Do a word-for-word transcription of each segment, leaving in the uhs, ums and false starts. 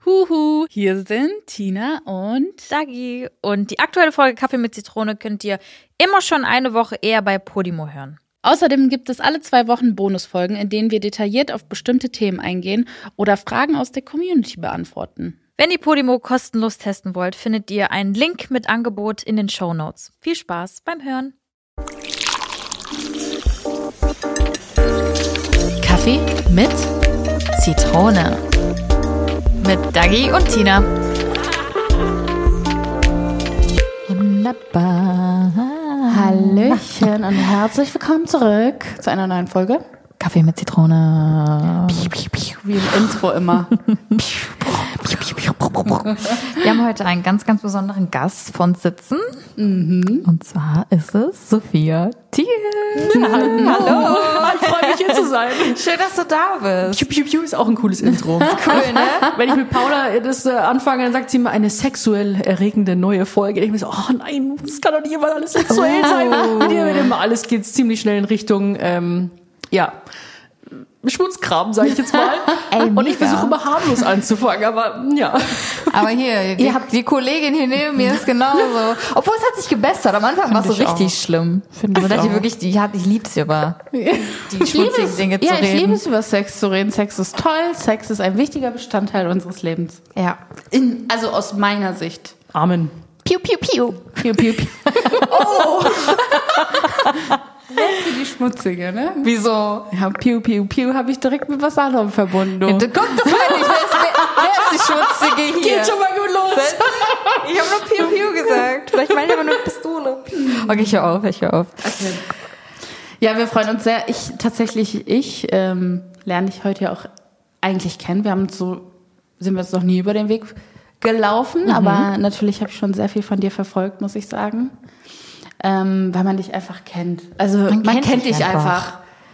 Huhu, hier sind Tina und Dagi. Und die aktuelle Folge Kaffee mit Zitrone könnt ihr immer schon eine Woche eher bei Podimo hören. Außerdem gibt es alle zwei Wochen Bonusfolgen, in denen wir detailliert auf bestimmte Themen eingehen oder Fragen aus der Community beantworten. Wenn ihr Podimo kostenlos testen wollt, findet ihr einen Link mit Angebot in den Shownotes. Viel Spaß beim Hören. Kaffee mit Zitrone. Mit Dagi und Tina. Wunderbar. Hallöchen und herzlich willkommen zurück zu einer neuen Folge. Kaffee mit Zitrone. Wie im Intro immer. Wir haben heute einen ganz, ganz besonderen Gast von Sitzen. Mhm. Und zwar ist es Sophia Thiel. Hallo. Ich freue mich, hier zu sein. Schön, dass du da bist. Piu, piu, piu ist auch ein cooles Intro. Cool, ne? Wenn ich mit Paula das äh, anfange, dann sagt sie mir eine sexuell erregende neue Folge. Ich mir so, oh nein, das kann doch nicht immer alles sexuell Oh. sein. Mit dir wird immer alles geht ziemlich schnell in Richtung, ähm, ja, Schmutzkram, sage ich jetzt mal. Ey, und ich mega. versuche immer harmlos anzufangen, aber ja. Aber hier, die, die Kollegin hier neben mir ist genauso. Obwohl es hat sich gebessert. Am Anfang war es so ich richtig auch. schlimm. Find Also ich dass ich auch. wirklich, die hat, ich lieb's über die Ich liebe schmutzigen es. Dinge zu Ja, ich reden. liebe es, über Sex zu reden. Sex ist toll. Sex ist ein wichtiger Bestandteil unseres Lebens. Ja. In, also aus meiner Sicht. Amen. Piu, piu, piu. Piu, piu, piu. Oh! Jetzt ist die schmutzige, ne? Wieso? Ja, piu, piu, piu habe ich direkt mit was anderem verbunden. Du. Guck, das meine ich. Wer ist, wer, wer ist die Schmutzige hier? Geht schon mal gut los. Ich habe nur Piu, piu gesagt. Vielleicht meine ich aber nur Pistole. Okay, ich hör auf, ich hör auf. Okay. Ja, wir freuen uns sehr. Ich, tatsächlich, ich ähm, lerne dich heute ja auch eigentlich kennen. Wir haben uns so, sind wir uns noch nie über den Weg gelaufen, mhm. aber natürlich habe ich schon sehr viel von dir verfolgt, muss ich sagen. Ähm, weil man dich einfach kennt. Also man, man kennt, kennt dich einfach. einfach.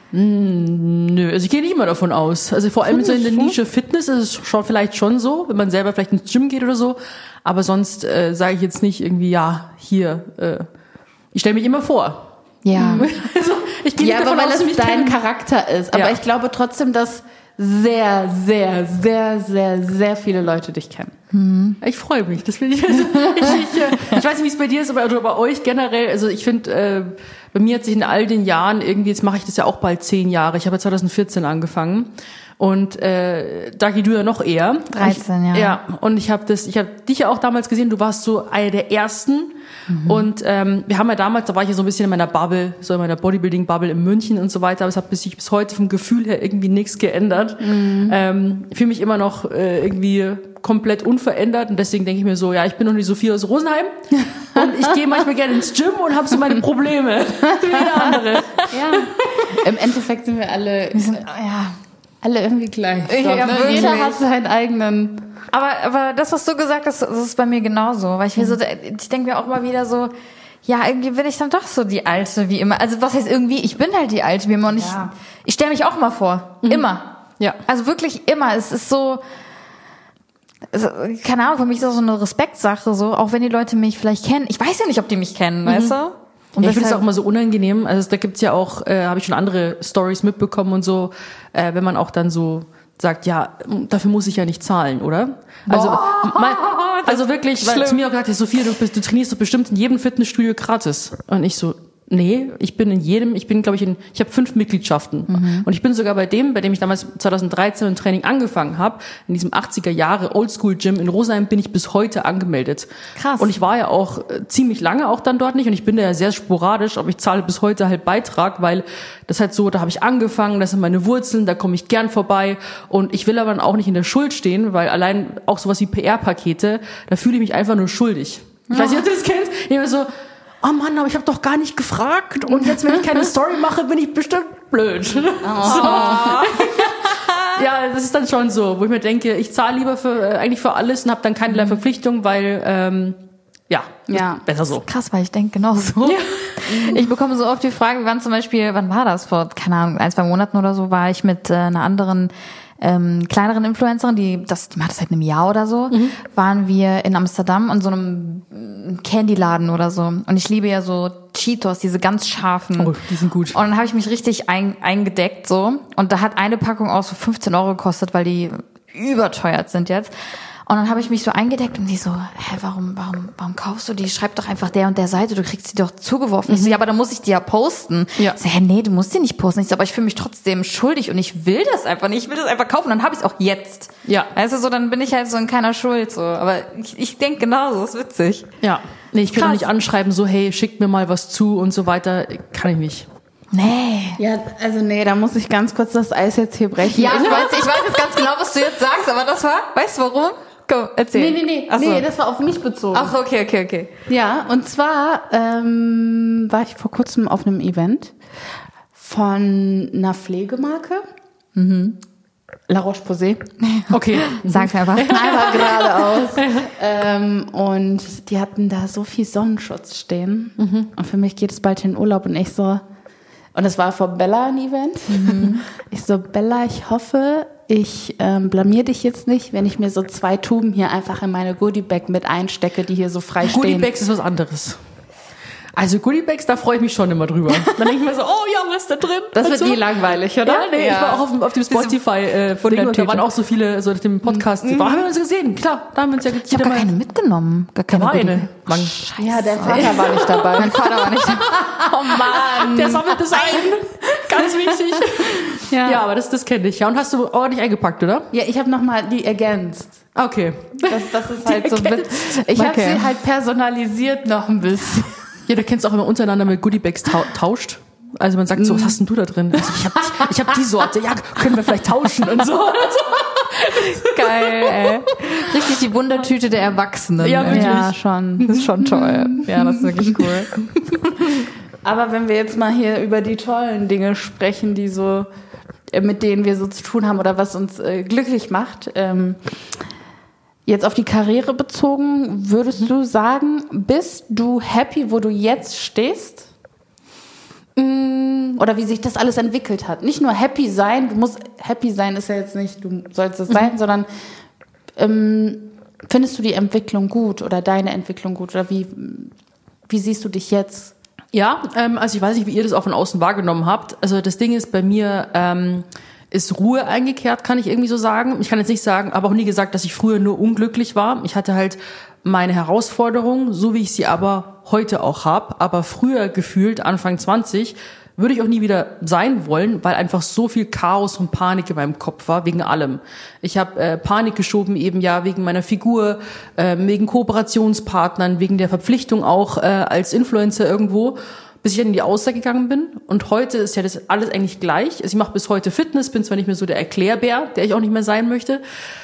Nö, also ich gehe nicht immer davon aus. Also vor allem Findest so in der du? Nische Fitness ist es schon vielleicht schon so, wenn man selber vielleicht ins Gym geht oder so. Aber sonst äh, sage ich jetzt nicht irgendwie, ja, hier, äh, ich stelle mich immer vor. Ja. Also ich gehe Ja, nicht aber davon weil aus, dass es mich dein kennen. Charakter ist. Aber Ja. ich glaube trotzdem, dass sehr, sehr, sehr, sehr, sehr viele Leute dich kennen. Ich freue mich. Das finde ich, also, ich, ich, äh, ich weiß nicht, wie es bei dir ist, aber oder bei euch generell. Also ich finde, äh, bei mir hat sich in all den Jahren irgendwie, jetzt mache ich das ja auch bald zehn Jahre. Ich habe ja zwanzig vierzehn angefangen. Und äh, Dagi, du ja noch eher. dreizehn, ich, ja. Ja, und ich habe das, ich habe dich ja auch damals gesehen, du warst so eine der ersten. Mhm. Und ähm, wir haben ja damals, da war ich ja so ein bisschen in meiner Bubble, so in meiner Bodybuilding-Bubble in München und so weiter, aber es hat bis, sich bis heute vom Gefühl her irgendwie nichts geändert. Mhm. Ähm, ich fühle mich immer noch äh, irgendwie komplett unverändert und deswegen denke ich mir so, ja, ich bin noch nicht Sophia aus Rosenheim und ich gehe manchmal gerne ins Gym und habe so meine Probleme, wie jeder andere. Ja. Im Endeffekt sind wir alle, Wir sind, ja. alle irgendwie gleich. Ja, Doch, ne? wirklich. Jeder hat seinen eigenen. Aber, aber das, was du gesagt hast, das ist bei mir genauso. Weil ich mir so, ich denke mir auch immer wieder so, ja, irgendwie bin ich dann doch so die Alte wie immer. Also was heißt irgendwie, ich bin halt die Alte wie immer und ich, Ja. ich stelle mich auch mal vor. Mhm. Immer. Ja. Also wirklich immer. Es ist so, also, keine Ahnung, für mich ist das so eine Respektsache, so, auch wenn die Leute mich vielleicht kennen. Ich weiß ja nicht, ob die mich kennen, mhm. weißt du? Und Ja, ich finde es deshalb- auch immer so unangenehm. Also da gibt's ja auch, äh, habe ich schon andere Stories mitbekommen und so, äh, wenn man auch dann so sagt, ja, dafür muss ich ja nicht zahlen, oder? Also, mein, also wirklich, weil schlimm. zu mir auch gesagt, hey, Sophia, du, bist, du trainierst doch bestimmt in jedem Fitnessstudio gratis. Und ich so, nee, ich bin in jedem, ich bin, glaube ich, in, ich habe fünf Mitgliedschaften. Mhm. Und ich bin sogar bei dem, bei dem ich damals zwanzig dreizehn ein Training angefangen habe, in diesem achtziger Jahre Oldschool-Gym in Rosenheim bin ich bis heute angemeldet. Krass. Und ich war ja auch äh, ziemlich lange auch dann dort nicht und ich bin da ja sehr sporadisch, aber ich zahle bis heute halt Beitrag, weil das halt so, da habe ich angefangen, das sind meine Wurzeln, da komme ich gern vorbei und ich will aber dann auch nicht in der Schuld stehen, weil allein auch sowas wie P R-Pakete, da fühle ich mich einfach nur schuldig. Ich weiß nicht, ob du das kennst. Ich bin so, oh Mann, aber ich habe doch gar nicht gefragt und jetzt, wenn ich keine Story mache, bin ich bestimmt blöd. So. Ja, das ist dann schon so, wo ich mir denke, ich zahle lieber für äh, eigentlich für alles und habe dann keinerlei Verpflichtung, weil ähm, ja, Ja. besser so. Krass, weil ich denke genauso. Ja. Ich bekomme so oft die Frage, wir waren zum Beispiel, wann war das? Vor, keine Ahnung, ein, zwei Monaten oder so, war ich mit äh, einer anderen ähm, kleineren Influencerin, die das, die macht das seit einem Jahr oder so, mhm. waren wir in Amsterdam in so einem Candyladen oder so. Und ich liebe ja so Cheetos, diese ganz scharfen. Oh, die sind gut. Und dann habe ich mich richtig ein, eingedeckt so. Und da hat eine Packung auch so fünfzehn Euro gekostet, weil die überteuert sind jetzt. Und dann habe ich mich so eingedeckt und die so, hä, warum, warum, warum kaufst du die? Schreib doch einfach der und der Seite, du kriegst sie doch zugeworfen. Mhm. Ich so, ja, aber dann muss ich die ja posten. Ja. Ich so, hä, nee, du musst die nicht posten. Ich so, aber ich fühle mich trotzdem schuldig und ich will das einfach nicht. Ich will das einfach kaufen, dann habe ich es auch jetzt. Ja. Weißt du, so, dann bin ich halt so in keiner Schuld, so. Aber ich, ich denke genauso, ist witzig. Ja. Nee, ich kann doch nicht anschreiben, so, hey, schickt mir mal was zu und so weiter. Kann ich nicht. Nee. Ja, also nee, da muss ich ganz kurz das Eis jetzt hier brechen. Ja, ich weiß, ich weiß jetzt ganz genau, was du jetzt sagst, aber das war, weißt du warum? Komm, erzähl. Nee, nee, nee, Ach so. nee, das war auf mich bezogen. Ach, okay, okay, okay. Ja, und zwar ähm, war ich vor kurzem auf einem Event von einer Pflegemarke. Mhm. La Roche-Posay. Okay. Sag's einfach. Einfach geradeaus. ähm, und die hatten da so viel Sonnenschutz stehen. Mhm. Und für mich geht es bald in den Urlaub und ich so, und es war vor Bella ein Event. Mhm. Ich so, Bella, ich hoffe, ich ähm, blamier dich jetzt nicht, wenn ich mir so zwei Tuben hier einfach in meine Goodie-Bag mit einstecke, die hier so frei stehen. Goodie-Bags ist was anderes. Also Goodie-Bags, da freue ich mich schon immer drüber. Dann denke ich mir so, oh ja, was ist da drin? Das wird so. nie langweilig, oder? Ja, nee, ja. Ich war auch auf, auf dem Spotify-Ding äh, und da waren auch so viele, so nach dem Podcast. Mhm. Da haben wir uns gesehen, klar, da haben wir uns ja Ich habe gar keine mitgenommen. Gar keine da war eine. Mann. Ja, der Vater war nicht dabei. Mein Vater war nicht dabei. Oh Mann. Der sammelt das ein. Ganz wichtig. Ja, ja aber das, das kenne ich. Ja, und hast du ordentlich eingepackt, oder? Ja, ich habe nochmal die ergänzt. Okay. Das, das ist halt so witzig. Ich okay. habe sie halt personalisiert noch ein bisschen. Ja, du kennst auch immer untereinander mit Goodiebags tau- tauscht. Also man sagt so, was hast denn du da drin? Also ich habe ich hab die Sorte. Ja, können wir vielleicht tauschen und so. Geil, ey. Richtig die Wundertüte der Erwachsenen. Ja, wirklich. Ja, schon. Das ist schon toll. Ja, das ist wirklich cool. Aber wenn wir jetzt mal hier über die tollen Dinge sprechen, die so, mit denen wir so zu tun haben oder was uns äh, glücklich macht, ähm, jetzt auf die Karriere bezogen, würdest du sagen, bist du happy, wo du jetzt stehst? Oder wie sich das alles entwickelt hat? Nicht nur happy sein, du musst happy sein, ist ja jetzt nicht, du sollst es sein, mhm. sondern ähm, findest du die Entwicklung gut oder deine Entwicklung gut? Oder wie, wie siehst du dich jetzt? Ja, ähm, also ich weiß nicht, wie ihr das auch von außen wahrgenommen habt. Also das Ding ist bei mir, ähm, ist Ruhe eingekehrt, kann ich irgendwie so sagen. Ich kann jetzt nicht sagen, aber auch nie gesagt, dass ich früher nur unglücklich war. Ich hatte halt meine Herausforderungen, so wie ich sie aber heute auch habe. Aber früher gefühlt, Anfang zwanzig, würde ich auch nie wieder sein wollen, weil einfach so viel Chaos und Panik in meinem Kopf war, wegen allem. Ich habe äh, Panik geschoben, eben ja wegen meiner Figur, äh, wegen Kooperationspartnern, wegen der Verpflichtung auch äh, als Influencer irgendwo, bis ich dann in die Aussage gegangen bin. Und heute ist ja das alles eigentlich gleich. Also ich mache bis heute Fitness, bin zwar nicht mehr so der Erklärbär, der ich auch nicht mehr sein möchte,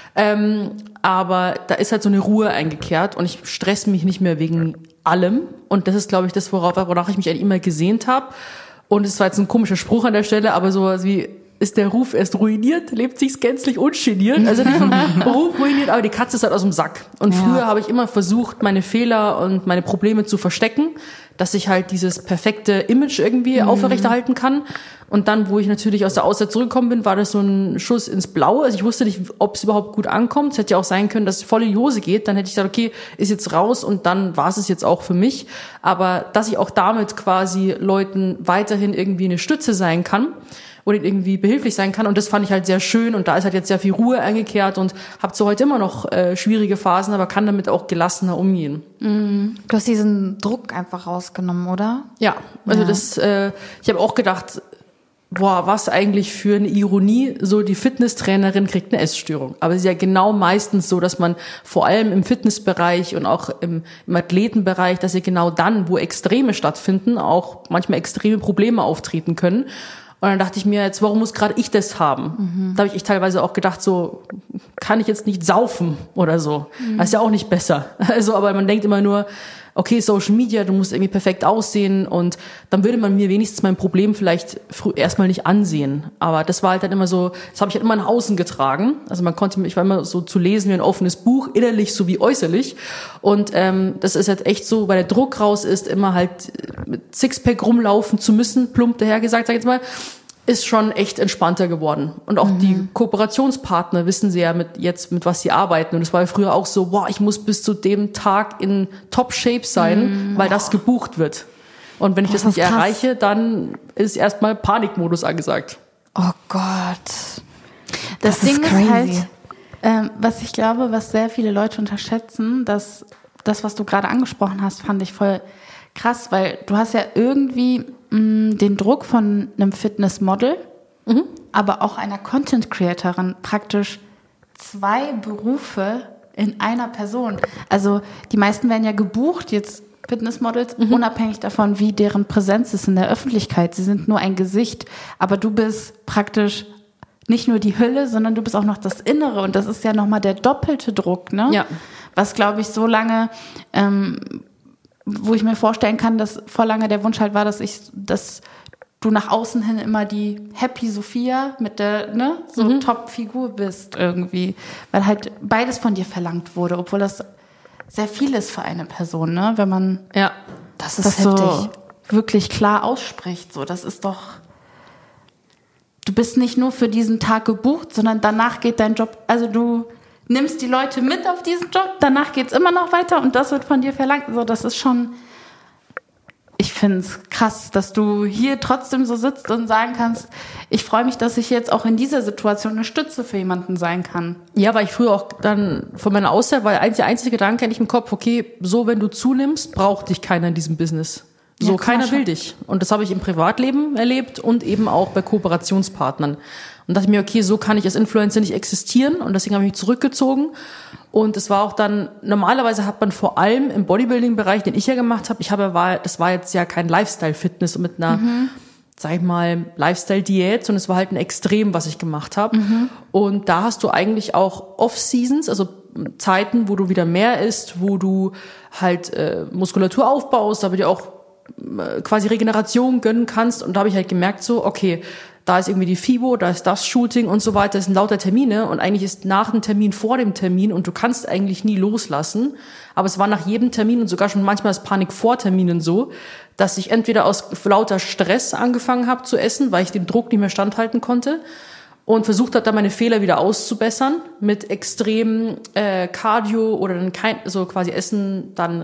ähm, aber da ist halt so eine Ruhe eingekehrt und ich stresse mich nicht mehr wegen allem. Und das ist, glaube ich, das, worauf, wonach ich mich eigentlich immer gesehnt habe. Und es war jetzt ein komischer Spruch an der Stelle, aber so wie, ist der Ruf erst ruiniert, lebt sich's gänzlich ungeniert. Also nicht vom Ruf ruiniert, aber die Katze ist halt aus dem Sack. Und ja. Früher habe ich immer versucht, meine Fehler und meine Probleme zu verstecken, dass ich halt dieses perfekte Image irgendwie mhm. aufrechterhalten kann. Und dann, wo ich natürlich aus der Auszeit zurückgekommen bin, war das so ein Schuss ins Blaue. Also ich wusste nicht, ob es überhaupt gut ankommt. Es hätte ja auch sein können, dass es voll in die Hose geht. Dann hätte ich gesagt, okay, ist jetzt raus und dann war es jetzt auch für mich. Aber dass ich auch damit quasi Leuten weiterhin irgendwie eine Stütze sein kann oder irgendwie behilflich sein kann. Und das fand ich halt sehr schön. Und da ist halt jetzt sehr viel Ruhe eingekehrt und habe so heute immer noch äh, schwierige Phasen, aber kann damit auch gelassener umgehen. Mhm. Du hast diesen Druck einfach rausgenommen, oder? Ja, also ja. das, äh, ich habe auch gedacht, boah, was eigentlich für eine Ironie, so die Fitnesstrainerin kriegt eine Essstörung. Aber es ist ja genau meistens so, dass man vor allem im Fitnessbereich und auch im, im Athletenbereich, dass ja genau dann, wo Extreme stattfinden, auch manchmal extreme Probleme auftreten können. Und dann dachte ich mir, jetzt, warum muss gerade ich das haben? Mhm. Da habe ich echt teilweise auch gedacht, so, kann ich jetzt nicht saufen oder so? Mhm. Das ist ja auch nicht besser. Also, aber man denkt immer nur, okay, Social Media, du musst irgendwie perfekt aussehen und dann würde man mir wenigstens mein Problem vielleicht früh, erstmal nicht ansehen. Aber das war halt dann immer so, das habe ich halt immer nach außen getragen. Also man konnte, ich war immer so zu lesen wie ein offenes Buch, innerlich sowie äußerlich. Und ähm, das ist halt echt so, weil der Druck raus ist, immer halt mit Sixpack rumlaufen zu müssen, plump dahergesagt, sag ich jetzt mal, ist schon echt entspannter geworden. Und auch mhm. die Kooperationspartner wissen sie ja mit jetzt, mit was sie arbeiten. Und es war ja früher auch so, boah, ich muss bis zu dem Tag in Top-Shape sein, mhm. weil das gebucht wird. Und wenn ich boah, das nicht krass. erreiche, dann ist erstmal Panikmodus angesagt. Oh Gott. Das, das Ding ist, ist halt, Ähm, was ich glaube, was sehr viele Leute unterschätzen, dass das, was du gerade angesprochen hast, fand ich voll krass, weil du hast ja irgendwie mh, den Druck von einem Fitnessmodel, mhm. aber auch einer Content-Creatorin, praktisch zwei Berufe in einer Person. Also die meisten werden ja gebucht, jetzt Fitnessmodels, mhm. unabhängig davon, wie deren Präsenz ist in der Öffentlichkeit. Sie sind nur ein Gesicht, aber du bist praktisch nicht nur die Hülle, sondern du bist auch noch das Innere und das ist ja nochmal der doppelte Druck, ne? Ja. Was, glaube ich, so lange, ähm, wo ich mir vorstellen kann, dass vor lange der Wunsch halt war, dass ich, dass du nach außen hin immer die Happy Sophia mit der, ne, so mhm. Top-Figur bist irgendwie, weil halt beides von dir verlangt wurde, obwohl das sehr viel ist für eine Person, ne, wenn man ja, das, ist das so wirklich klar ausspricht, so, das ist doch, du bist nicht nur für diesen Tag gebucht, sondern danach geht dein Job, also du nimmst die Leute mit auf diesen Job, danach geht's immer noch weiter und das wird von dir verlangt. So, das ist schon, ich finde es krass, dass du hier trotzdem so sitzt und sagen kannst, ich freue mich, dass ich jetzt auch in dieser Situation eine Stütze für jemanden sein kann. Ja, weil ich früher auch dann von meiner Aussage, weil der einzige Gedanke eigentlich im Kopf, okay, so wenn du zunimmst, braucht dich keiner in diesem Business. So, ja, keiner will dich. Und das habe ich im Privatleben erlebt und eben auch bei Kooperationspartnern. Und dachte mir, okay, so kann ich als Influencer nicht existieren. Und deswegen habe ich mich zurückgezogen. Und es war auch dann, normalerweise hat man vor allem im Bodybuilding-Bereich, den ich ja gemacht habe, ich habe, war, das war jetzt ja kein Lifestyle-Fitness mit einer, mhm. sag ich mal, Lifestyle-Diät, sondern es war halt ein Extrem, was ich gemacht habe. Mhm. Und da hast du eigentlich auch Off-Seasons, also Zeiten, wo du wieder mehr isst, wo du halt äh, Muskulatur aufbaust, aber dir auch äh, quasi Regeneration gönnen kannst. Und da habe ich halt gemerkt so, okay, da ist irgendwie die FIBO, da ist das Shooting und so weiter, das sind lauter Termine und eigentlich ist nach dem Termin vor dem Termin und du kannst eigentlich nie loslassen, aber es war nach jedem Termin und sogar schon manchmal als Panik vor Terminen so, dass ich entweder aus lauter Stress angefangen habe zu essen, weil ich dem Druck nicht mehr standhalten konnte und versucht habe, da meine Fehler wieder auszubessern mit extrem äh, Cardio oder dann kein, so quasi Essen dann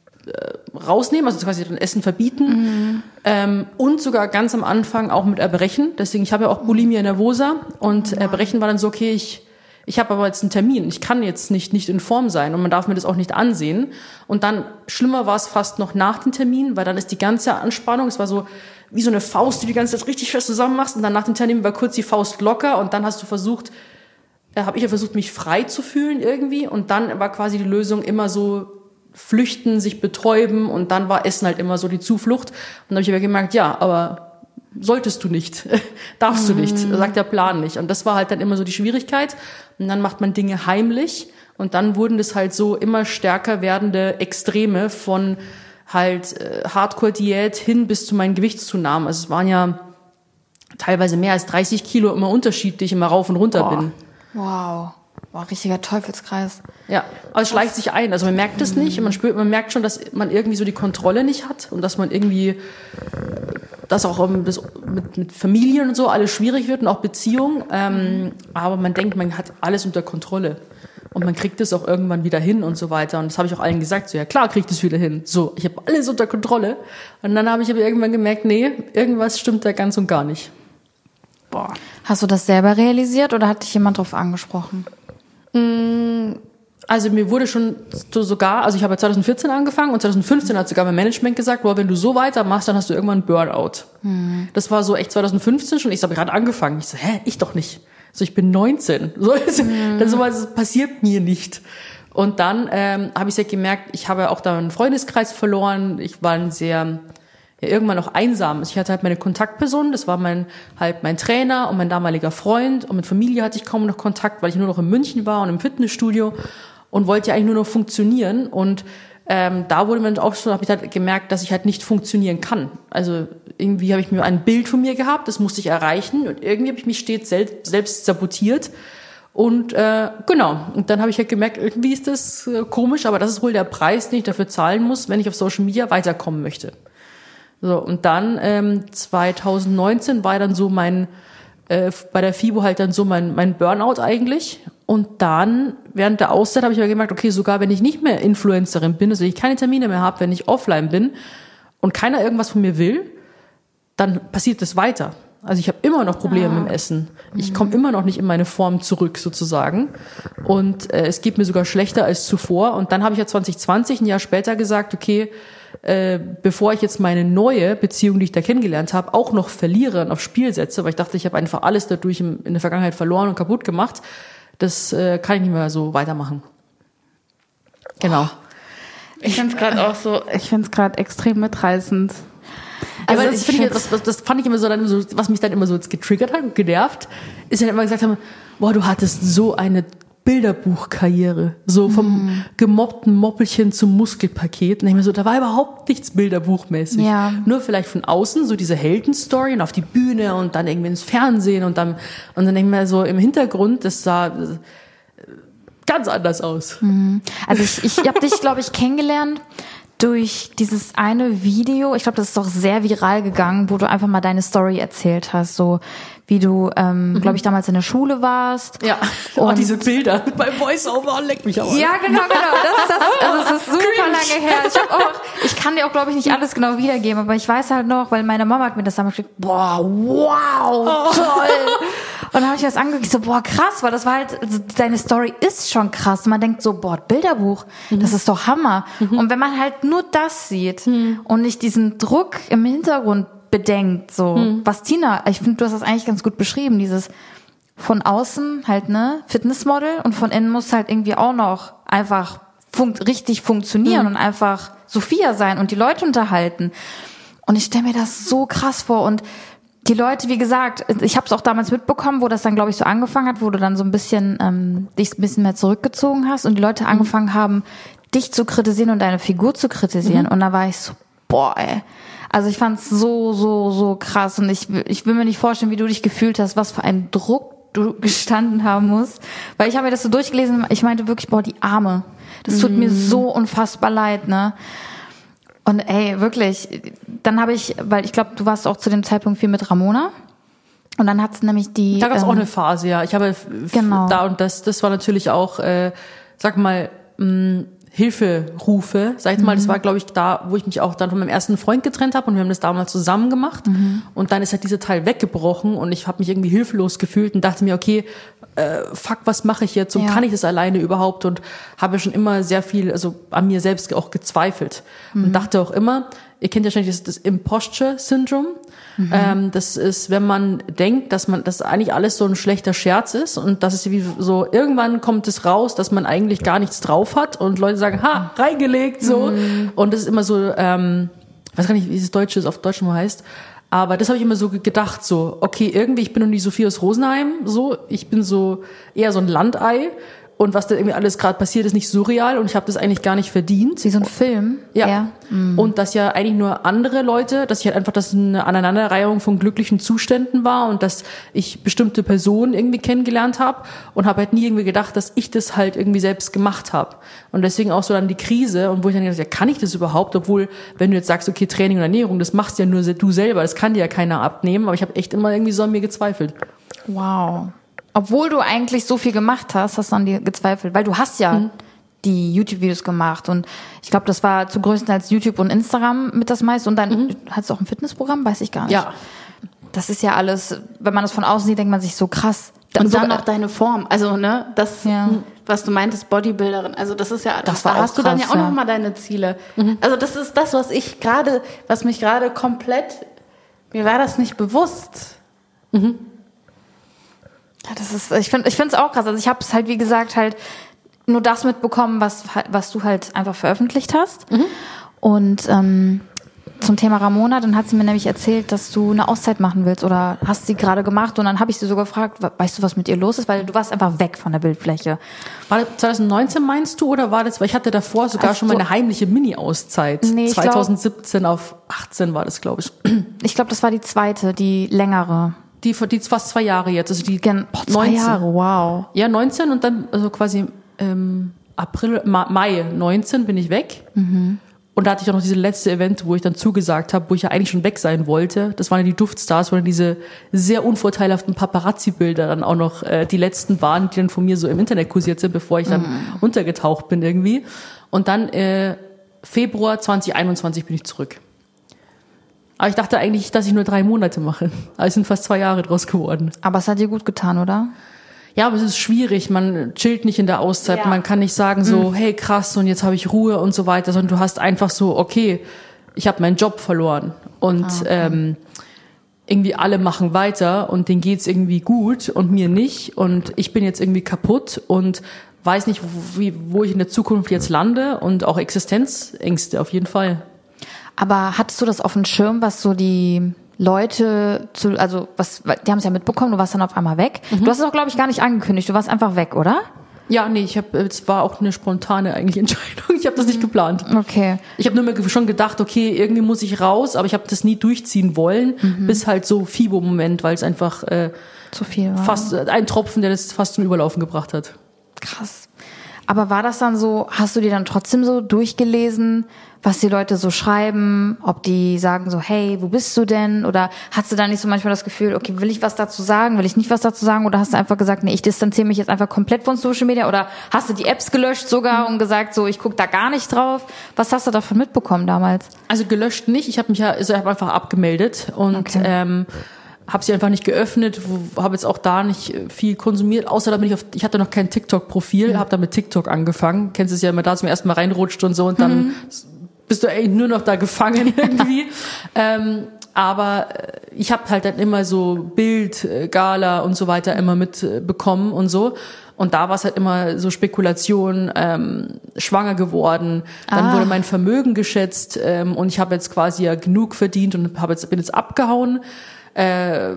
rausnehmen, also quasi dann Essen verbieten mhm. ähm, und sogar ganz am Anfang auch mit Erbrechen. Deswegen, ich habe ja auch Bulimia nervosa und ja. Erbrechen war dann so, okay, ich ich habe aber jetzt einen Termin, ich kann jetzt nicht nicht in Form sein und man darf mir das auch nicht ansehen. Und dann, schlimmer war es fast noch nach dem Termin, weil dann ist die ganze Anspannung, es war so wie so eine Faust, die du die ganze Zeit richtig fest zusammen machst und dann nach dem Termin war kurz die Faust locker und dann hast du versucht, da habe ich ja versucht, mich frei zu fühlen irgendwie und dann war quasi die Lösung immer so flüchten, sich betäuben und dann war Essen halt immer so die Zuflucht. Und dann habe ich aber gemerkt, ja, aber solltest du nicht, darfst du nicht, sagt der Plan nicht. Und das war halt dann immer so die Schwierigkeit. Und dann macht man Dinge heimlich und dann wurden das halt so immer stärker werdende Extreme von halt äh, Hardcore-Diät hin bis zu meinen Gewichtszunahmen. Also es waren ja teilweise mehr als dreißig Kilo immer Unterschied, die ich immer rauf und runter Boah. bin. Wow. Boah, richtiger Teufelskreis. Ja, aber es schleicht sich ein. Also man merkt es nicht und man spürt, man merkt schon, dass man irgendwie so die Kontrolle nicht hat und dass man irgendwie, dass auch mit, mit Familien und so alles schwierig wird und auch Beziehungen. Ähm, aber man denkt, man hat alles unter Kontrolle und man kriegt es auch irgendwann wieder hin und so weiter. Und das habe ich auch allen gesagt. So, ja klar, kriegt es wieder hin. So, ich habe alles unter Kontrolle. Und dann habe ich aber irgendwann gemerkt, nee, irgendwas stimmt da ganz und gar nicht. Boah. Hast du das selber realisiert oder hat dich jemand drauf angesprochen? Also mir wurde schon so sogar, also ich habe zwanzig vierzehn angefangen und zwanzig fünfzehn hat sogar mein Management gesagt, boah, wenn du so weitermachst, dann hast du irgendwann einen Burnout. Hm. Das war so echt zwanzig fünfzehn schon, ich habe gerade angefangen. Ich so, hä, ich doch nicht. So, ich bin neunzehn. So, hm. das, sowas passiert mir nicht. Und dann ähm, habe ich ja gemerkt, ich habe auch da einen Freundeskreis verloren. Ich war ein sehr, ja, irgendwann auch einsam. Ich hatte halt meine Kontaktperson, das war mein halt mein Trainer und mein damaliger Freund. Und mit Familie hatte ich kaum noch Kontakt, weil ich nur noch in München war und im Fitnessstudio und wollte ja eigentlich nur noch funktionieren. Und ähm, da wurde mir auch schon, habe ich halt gemerkt, dass ich halt nicht funktionieren kann. Also irgendwie habe ich mir ein Bild von mir gehabt, das musste ich erreichen und irgendwie habe ich mich stets selbst, selbst sabotiert. Und äh, genau, und dann habe ich halt gemerkt, irgendwie ist das äh, komisch, aber das ist wohl der Preis, den ich dafür zahlen muss, wenn ich auf Social Media weiterkommen möchte. So, und dann ähm, zwanzig neunzehn war dann so mein, äh, bei der FIBO halt dann so mein, mein Burnout eigentlich. Und dann, während der Auszeit, habe ich aber gemerkt, okay, sogar wenn ich nicht mehr Influencerin bin, also wenn ich keine Termine mehr habe, wenn ich offline bin und keiner irgendwas von mir will, dann passiert das weiter. Also ich habe immer noch Probleme ah. mit dem Essen. Ich komme immer noch nicht in meine Form zurück sozusagen. Und äh, es geht mir sogar schlechter als zuvor. Und dann habe ich ja zwanzig zwanzig, ein Jahr später gesagt, okay, äh, bevor ich jetzt meine neue Beziehung, die ich da kennengelernt habe, auch noch verliere und aufs Spiel setze, weil ich dachte, ich habe einfach alles dadurch in, in der Vergangenheit verloren und kaputt gemacht, das äh, kann ich nicht mehr so weitermachen. Genau. Oh. Ich finde es gerade auch so, ich finde es gerade extrem mitreißend. Also ja, das, ich ich, das, das, das fand ich immer so, dann so, was mich dann immer so getriggert hat und genervt, ist ja immer gesagt haben, boah, du hattest so eine Bilderbuchkarriere, so vom mm. gemobbten Moppelchen zum Muskelpaket. Und ich mir so, da war überhaupt nichts bilderbuchmäßig. Ja. Nur vielleicht von außen so diese Heldenstory und auf die Bühne und dann irgendwie ins Fernsehen und dann und dann denke ich mir so im Hintergrund, das sah ganz anders aus. Mm. Also ich, ich habe dich, glaube ich, kennengelernt durch dieses eine Video, ich glaube, das ist doch sehr viral gegangen, wo du einfach mal deine Story erzählt hast, so wie du, ähm, mhm. glaube ich, damals in der Schule warst. Ja, und oh, diese Bilder beim Voice-Over, leck mich auch an. Ja, genau, genau. Das, das, also es ist super Cringe. Lange her. Ich hab auch, ich kann dir auch, glaube ich, nicht alles genau wiedergeben, aber ich weiß halt noch, weil meine Mama hat mir das damals gesagt, boah, wow, toll. Und dann habe ich das angeguckt, ich so, boah, krass, weil das war halt, also deine Story ist schon krass. Und man denkt so, boah, Bilderbuch, mhm. das ist doch Hammer. Mhm. Und wenn man halt nur das sieht mhm. und nicht diesen Druck im Hintergrund bedenkt, so, mhm. was Tina, ich finde, du hast das eigentlich ganz gut beschrieben, dieses von außen halt, ne, Fitnessmodel und von innen muss halt irgendwie auch noch einfach fun- richtig funktionieren mhm. und einfach Sophia sein und die Leute unterhalten. Und ich stelle mir das so krass vor und die Leute, wie gesagt, ich habe es auch damals mitbekommen, wo das dann, glaube ich, so angefangen hat, wo du dann so ein bisschen ähm, dich ein bisschen mehr zurückgezogen hast und die Leute mhm. angefangen haben, dich zu kritisieren und deine Figur zu kritisieren. Mhm. Und da war ich so, boah, ey. Also ich fand's so, so, so krass und ich, ich will mir nicht vorstellen, wie du dich gefühlt hast, was für einen Druck du gestanden haben musst. Weil ich habe mir das so durchgelesen, ich meinte wirklich, boah, die Arme. Das tut mhm. mir so unfassbar leid, ne? Und ey, wirklich, dann habe ich, weil ich glaube, du warst auch zu dem Zeitpunkt viel mit Ramona. Und dann hat's nämlich die... Da gab's ähm, auch eine Phase, ja. Ich habe genau. da und das, das war natürlich auch, äh, sag mal, mh, Hilferufe, sag ich mal, mhm. das war, glaube ich, da, wo ich mich auch dann von meinem ersten Freund getrennt habe und wir haben das damals zusammen gemacht mhm. und dann ist halt dieser Teil weggebrochen und ich habe mich irgendwie hilflos gefühlt und dachte mir, okay, äh, fuck, was mache ich jetzt und ja. kann ich das alleine überhaupt und habe schon immer sehr viel, also an mir selbst auch gezweifelt mhm. und dachte auch immer, ihr kennt ja wahrscheinlich das, das Imposture-Syndrom. Mhm. Ähm, das ist, wenn man denkt, dass man, dass eigentlich alles so ein schlechter Scherz ist und das ist wie so, irgendwann kommt es raus, dass man eigentlich gar nichts drauf hat und Leute sagen, ha, reingelegt, so. Mhm. Und das ist immer so, ähm, ich weiß gar nicht, wie das Deutsche auf Deutsch mal heißt, aber das habe ich immer so gedacht, so, okay, irgendwie, ich bin noch nicht Sophie aus Rosenheim, so, ich bin so eher so ein Landei. Und was da irgendwie alles gerade passiert, ist nicht surreal und ich habe das eigentlich gar nicht verdient. Wie so ein Film. Ja. ja. Mhm. Und dass ja eigentlich nur andere Leute, dass ich halt einfach, dass eine Aneinanderreihung von glücklichen Zuständen war und dass ich bestimmte Personen irgendwie kennengelernt habe und habe halt nie irgendwie gedacht, dass ich das halt irgendwie selbst gemacht habe. Und deswegen auch so dann die Krise und wo ich dann gedacht, ja, kann ich das überhaupt? Obwohl, wenn du jetzt sagst, okay, Training und Ernährung, das machst ja nur du selber, das kann dir ja keiner abnehmen. Aber ich habe echt immer irgendwie so an mir gezweifelt. Wow. Obwohl du eigentlich so viel gemacht hast, hast du an dir gezweifelt, weil du hast ja mhm. die YouTube-Videos gemacht und ich glaube, das war zu größtenteils YouTube und Instagram mit das meiste und dann mhm. hattest du auch ein Fitnessprogramm, weiß ich gar nicht. Ja. Das ist ja alles, wenn man das von außen sieht, denkt man sich so krass. Und dann auch deine Form, also ne, das, ja. was du meintest, Bodybuilderin, also das ist ja, das da war hast krass, du dann ja auch ja. noch mal deine Ziele. Mhm. Also das ist das, was ich gerade, was mich gerade komplett, mir war das nicht bewusst. Mhm. Ja, das ist, ich finde, ich finde es auch krass. Also ich habe es halt, wie gesagt, halt nur das mitbekommen, was, was du halt einfach veröffentlicht hast. Mhm. Und ähm, zum Thema Ramona, dann hat sie mir nämlich erzählt, dass du eine Auszeit machen willst oder hast sie gerade gemacht. Und dann habe ich sie so gefragt, weißt du, was mit ihr los ist? Weil du warst einfach weg von der Bildfläche. War das zwanzig neunzehn meinst du oder war das, weil ich hatte davor sogar also, schon mal eine heimliche Mini-Auszeit. Nee, zwanzig siebzehn glaub, auf achtzehn war das, glaube ich. Ich glaube, das war die zweite, die längere. Die, die fast zwei Jahre jetzt, also die Gen- Boah, zwei neunzehn. Jahre, wow. Ja, neunzehn und dann also quasi ähm, April, Ma- Mai neunzehn bin ich weg. Mhm. Und da hatte ich auch noch diese letzte Event, wo ich dann zugesagt habe, wo ich ja eigentlich schon weg sein wollte. Das waren ja die Duftstars, wo dann diese sehr unvorteilhaften Paparazzi-Bilder dann auch noch äh, die letzten waren, die dann von mir so im Internet kursiert sind, bevor ich dann mhm. untergetaucht bin irgendwie. Und dann äh, Februar zwanzig einundzwanzig bin ich zurück. Aber ich dachte eigentlich, dass ich nur drei Monate mache. Also es sind fast zwei Jahre draus geworden. Aber es hat dir gut getan, oder? Ja, aber es ist schwierig. Man chillt nicht in der Auszeit. Ja. Man kann nicht sagen so, hey krass, und jetzt habe ich Ruhe und so weiter, sondern du hast einfach so, okay, ich habe meinen Job verloren. Und ah, okay. ähm, irgendwie alle machen weiter und denen geht's irgendwie gut und mir nicht. Und ich bin jetzt irgendwie kaputt und weiß nicht, wo, wie, wo ich in der Zukunft jetzt lande und auch Existenzängste auf jeden Fall. Aber hattest du das auf dem Schirm, was so die Leute zu, also was, die haben es ja mitbekommen, du warst dann auf einmal weg. Mhm. Du hast es auch, glaube ich, gar nicht angekündigt, du warst einfach weg, oder? Ja, nee, ich habe, es war auch eine spontane eigentlich Entscheidung. Ich habe das nicht geplant. Okay. Ich habe nur mal schon gedacht, okay, irgendwie muss ich raus, aber ich habe das nie durchziehen wollen, mhm. bis halt so Fibo-Moment, weil es einfach äh, zu viel war. Fast ein Tropfen, der das fast zum Überlaufen gebracht hat. Krass. Aber war das dann so, hast du dir dann trotzdem so durchgelesen, was die Leute so schreiben, ob die sagen so, hey, wo bist du denn? Oder hast du da nicht so manchmal das Gefühl, okay, will ich was dazu sagen, will ich nicht was dazu sagen? Oder hast du einfach gesagt, nee, ich distanziere mich jetzt einfach komplett von Social Media? Oder hast du die Apps gelöscht sogar und gesagt, so, ich gucke da gar nicht drauf? Was hast du davon mitbekommen damals? Also gelöscht nicht, ich habe mich ja, also ich habe einfach abgemeldet und okay. ähm, habe sie einfach nicht geöffnet, habe jetzt auch da nicht viel konsumiert, außer da bin ich auf, ich hatte noch kein TikTok-Profil, mhm. habe dann mit TikTok angefangen. Kennst es ja immer, da zum ersten Mal reinrutscht und so und dann mhm. bist du eigentlich nur noch da gefangen irgendwie. ähm, aber ich habe halt dann immer so Bild, Gala und so weiter immer mitbekommen und so. Und da war es halt immer so Spekulation, ähm, schwanger geworden. Dann ah. wurde mein Vermögen geschätzt ähm, und ich habe jetzt quasi ja genug verdient und hab jetzt, bin jetzt abgehauen. Äh, äh,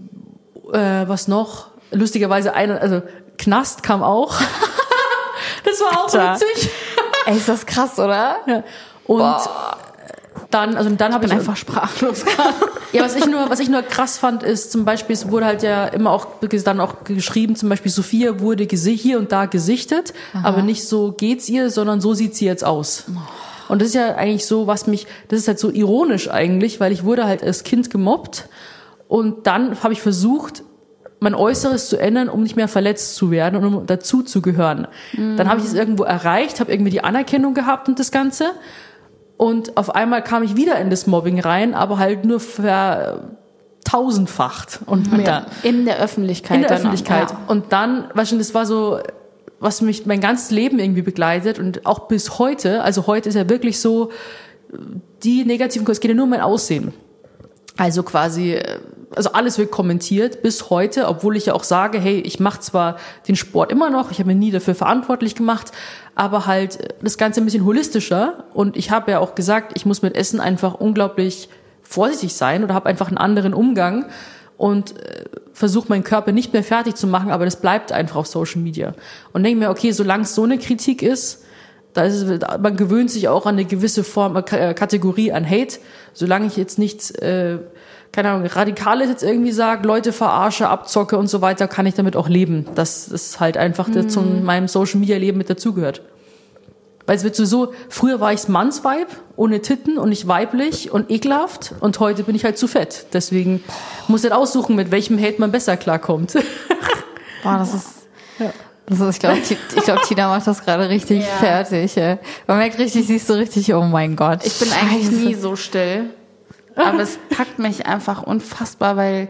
was noch? Lustigerweise eine, also Knast kam auch. Das war auch Alter. witzig. Ey, ist das krass, oder? Ja. Und Boah. dann, also dann habe ich, ich einfach sprachlos. Ja, was ich nur, was ich nur krass fand, ist zum Beispiel, es wurde halt ja immer auch dann auch geschrieben, zum Beispiel Sophia wurde hier und da gesichtet, Aha. aber nicht so geht's ihr, sondern so sieht sie jetzt aus. Oh. Und das ist ja eigentlich so, was mich, das ist halt so ironisch eigentlich, weil ich wurde halt als Kind gemobbt. Und dann habe ich versucht, mein Äußeres zu ändern, um nicht mehr verletzt zu werden und um dazu zu gehören. Mhm. Dann habe ich es irgendwo erreicht, habe irgendwie die Anerkennung gehabt und das Ganze. Und auf einmal kam ich wieder in das Mobbing rein, aber halt nur vertausendfacht und mehr. In der Öffentlichkeit. In der dann Öffentlichkeit. Ja. Und dann, weißt du, das war so, was mich mein ganzes Leben irgendwie begleitet und auch bis heute. Also heute ist ja wirklich so, die negativen, es geht ja nur um mein Aussehen. Also quasi, also alles wird kommentiert bis heute, obwohl ich ja auch sage, hey, ich mache zwar den Sport immer noch, ich habe mich nie dafür verantwortlich gemacht, aber halt das Ganze ein bisschen holistischer. Und ich habe ja auch gesagt, ich muss mit Essen einfach unglaublich vorsichtig sein oder habe einfach einen anderen Umgang und versuche meinen Körper nicht mehr fertig zu machen, aber das bleibt einfach auf Social Media. Und denke mir, okay, solange es so eine Kritik ist, da ist es, man gewöhnt sich auch an eine gewisse Form, äh, Kategorie an Hate. Solange ich jetzt nichts, äh, keine Ahnung, Radikales jetzt irgendwie sage, Leute verarsche, abzocke und so weiter, kann ich damit auch leben. Das ist halt einfach mhm. zu meinem Social-Media-Leben mit dazugehört. Weil es wird so, früher war ich's Mannsweib, ohne Titten und nicht weiblich und ekelhaft und heute bin ich halt zu fett. Deswegen muss ich halt aussuchen, mit welchem Hate man besser klarkommt. Boah, das ist... Ja. Also ich glaube, ich glaub, Tina macht das gerade richtig ja. fertig. Ey. Man merkt richtig, siehst du richtig, oh mein Gott. Ich bin Scheiße. eigentlich nie so still. Aber es packt mich einfach unfassbar, weil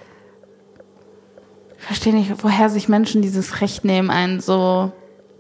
ich verstehe nicht, woher sich Menschen dieses Recht nehmen, einen so,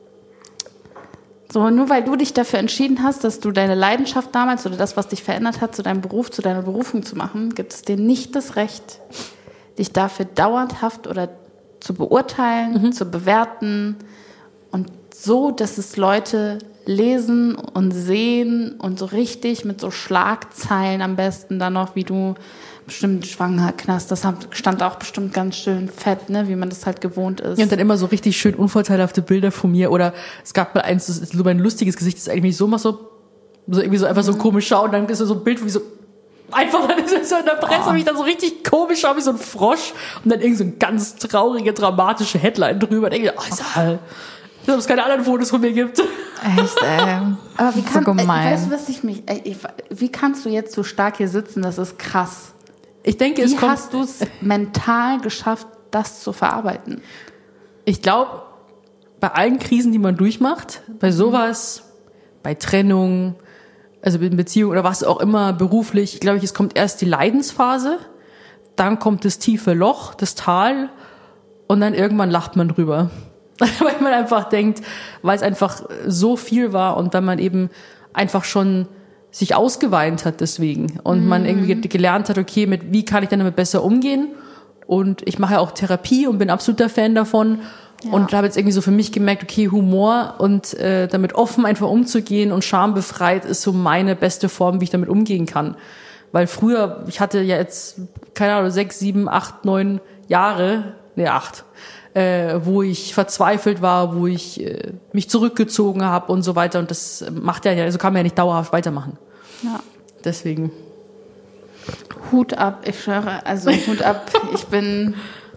so, nur weil du dich dafür entschieden hast, dass du deine Leidenschaft damals oder das, was dich verändert hat, zu deinem Beruf, zu deiner Berufung zu machen, gibt es dir nicht das Recht, dich dafür dauerhaft oder zu beurteilen, mhm. zu bewerten und so, dass es Leute lesen und sehen und so richtig mit so Schlagzeilen am besten dann noch, wie du bestimmt schwanger knast. Das stand auch bestimmt ganz schön fett, ne, wie man das halt gewohnt ist. Ja, und dann immer so richtig schön unvorteilhafte Bilder von mir oder es gab mal eins, das ist so mein lustiges Gesicht, das ist eigentlich so mach so, so irgendwie so einfach so komisch schauen, dann ist so ein Bild wie so einfach, dann ist es so in der Presse, oh. wie ich dann so richtig komisch schaue, wie so ein Frosch und dann irgend so eine ganz traurige, dramatische Headline drüber. Dann denke ich, oh, ist halt, dass es keine anderen Fotos von mir gibt. Echt, ey. Aber wie kann, so gemein. Ey, weißt du, was ich mich, ey, wie kannst du jetzt so stark hier sitzen? Das ist krass. Ich denke, wie es kommt. Wie hast du es mental geschafft, das zu verarbeiten? Ich glaube, bei allen Krisen, die man durchmacht, bei sowas, bei Trennung, also in Beziehung oder was auch immer, beruflich, glaube ich, es kommt erst die Leidensphase, dann kommt das tiefe Loch, das Tal und dann irgendwann lacht man drüber. Weil man einfach denkt, weil es einfach so viel war und weil man eben einfach schon sich ausgeweint hat deswegen und mhm. man irgendwie gelernt hat, okay, mit wie kann ich denn damit besser umgehen? Und ich mache ja auch Therapie und bin absoluter Fan davon. Ja. Und habe jetzt irgendwie so für mich gemerkt, okay, Humor und äh, damit offen einfach umzugehen und schambefreit ist so meine beste Form, wie ich damit umgehen kann. Weil früher, ich hatte ja jetzt, keine Ahnung, sechs, sieben, acht, neun Jahre, nee, acht, äh, wo ich verzweifelt war, wo ich äh, mich zurückgezogen habe und so weiter. Und das macht ja, also kann man ja nicht dauerhaft weitermachen. Ja. Deswegen. Hut ab, ich schwöre, also Hut ab, ich bin...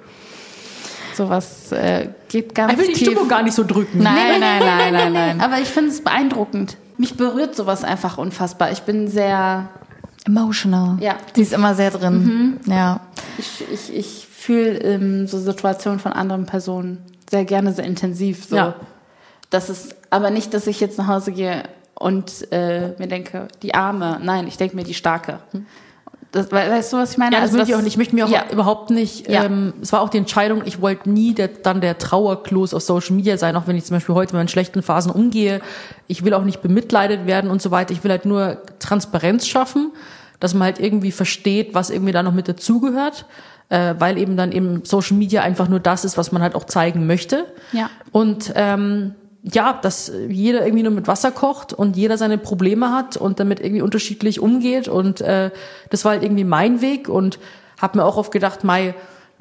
Sowas äh, geht ganz tief. Ich will die Stimmung gar nicht so drücken. Nein, nein, nein, nein, nein, nein. Aber ich finde es beeindruckend. Mich berührt sowas einfach unfassbar. Ich bin sehr... Emotional. Ja. Die ist immer sehr drin. Mhm. Ja. Ich, ich, ich fühle ähm, so Situationen von anderen Personen sehr gerne, sehr intensiv. So. Ja. Das ist aber nicht, dass ich jetzt nach Hause gehe und äh, mir denke, die Arme. Nein, ich denke mir, die Starke. Das, weißt du, was ich meine? Ja, das also möchte ich auch nicht. Ich möchte mir auch ja. überhaupt nicht, ja. ähm, es war auch die Entscheidung, ich wollte nie der, dann der Trauerklos auf Social Media sein, auch wenn ich zum Beispiel heute mit schlechten Phasen umgehe. Ich will auch nicht bemitleidet werden und so weiter. Ich will halt nur Transparenz schaffen, dass man halt irgendwie versteht, was irgendwie da noch mit dazugehört, äh, weil eben dann eben Social Media einfach nur das ist, was man halt auch zeigen möchte. Ja. Und ähm, ja, dass jeder irgendwie nur mit Wasser kocht und jeder seine Probleme hat und damit irgendwie unterschiedlich umgeht und äh, das war halt irgendwie mein Weg und habe mir auch oft gedacht, Mai,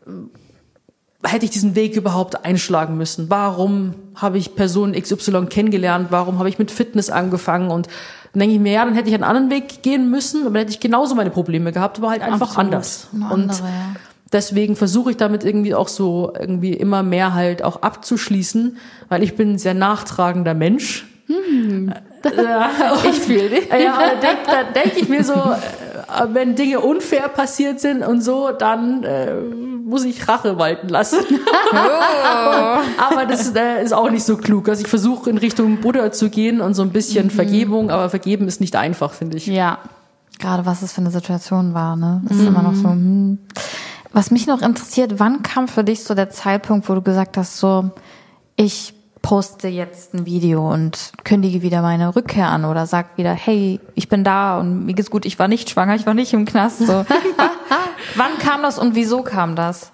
hätte ich diesen Weg überhaupt einschlagen müssen? Warum habe ich Person X Y kennengelernt? Warum habe ich mit Fitness angefangen? Und dann denke ich mir, ja, dann hätte ich einen anderen Weg gehen müssen, aber dann hätte ich genauso meine Probleme gehabt, aber halt einfach Absolut. anders. Eine und andere, ja. Deswegen versuche ich damit irgendwie auch so irgendwie immer mehr halt auch abzuschließen, weil ich bin ein sehr nachtragender Mensch. Hm. Ich fühle dich. Ja, aber denk, da denke ich mir so, wenn Dinge unfair passiert sind und so, dann äh, muss ich Rache walten lassen. Oh. Aber das äh, ist auch nicht so klug. Also ich versuche in Richtung Buddha zu gehen und so ein bisschen mhm. Vergebung, aber vergeben ist nicht einfach, finde ich. Ja. Gerade was es für eine Situation war, ne? Ist mhm. immer noch so, hm. Was mich noch interessiert, wann kam für dich so der Zeitpunkt, wo du gesagt hast, so, ich poste jetzt ein Video und kündige wieder meine Rückkehr an oder sag wieder, hey, ich bin da und mir geht's gut, ich war nicht schwanger, ich war nicht im Knast. So. Wann kam das und wieso kam das?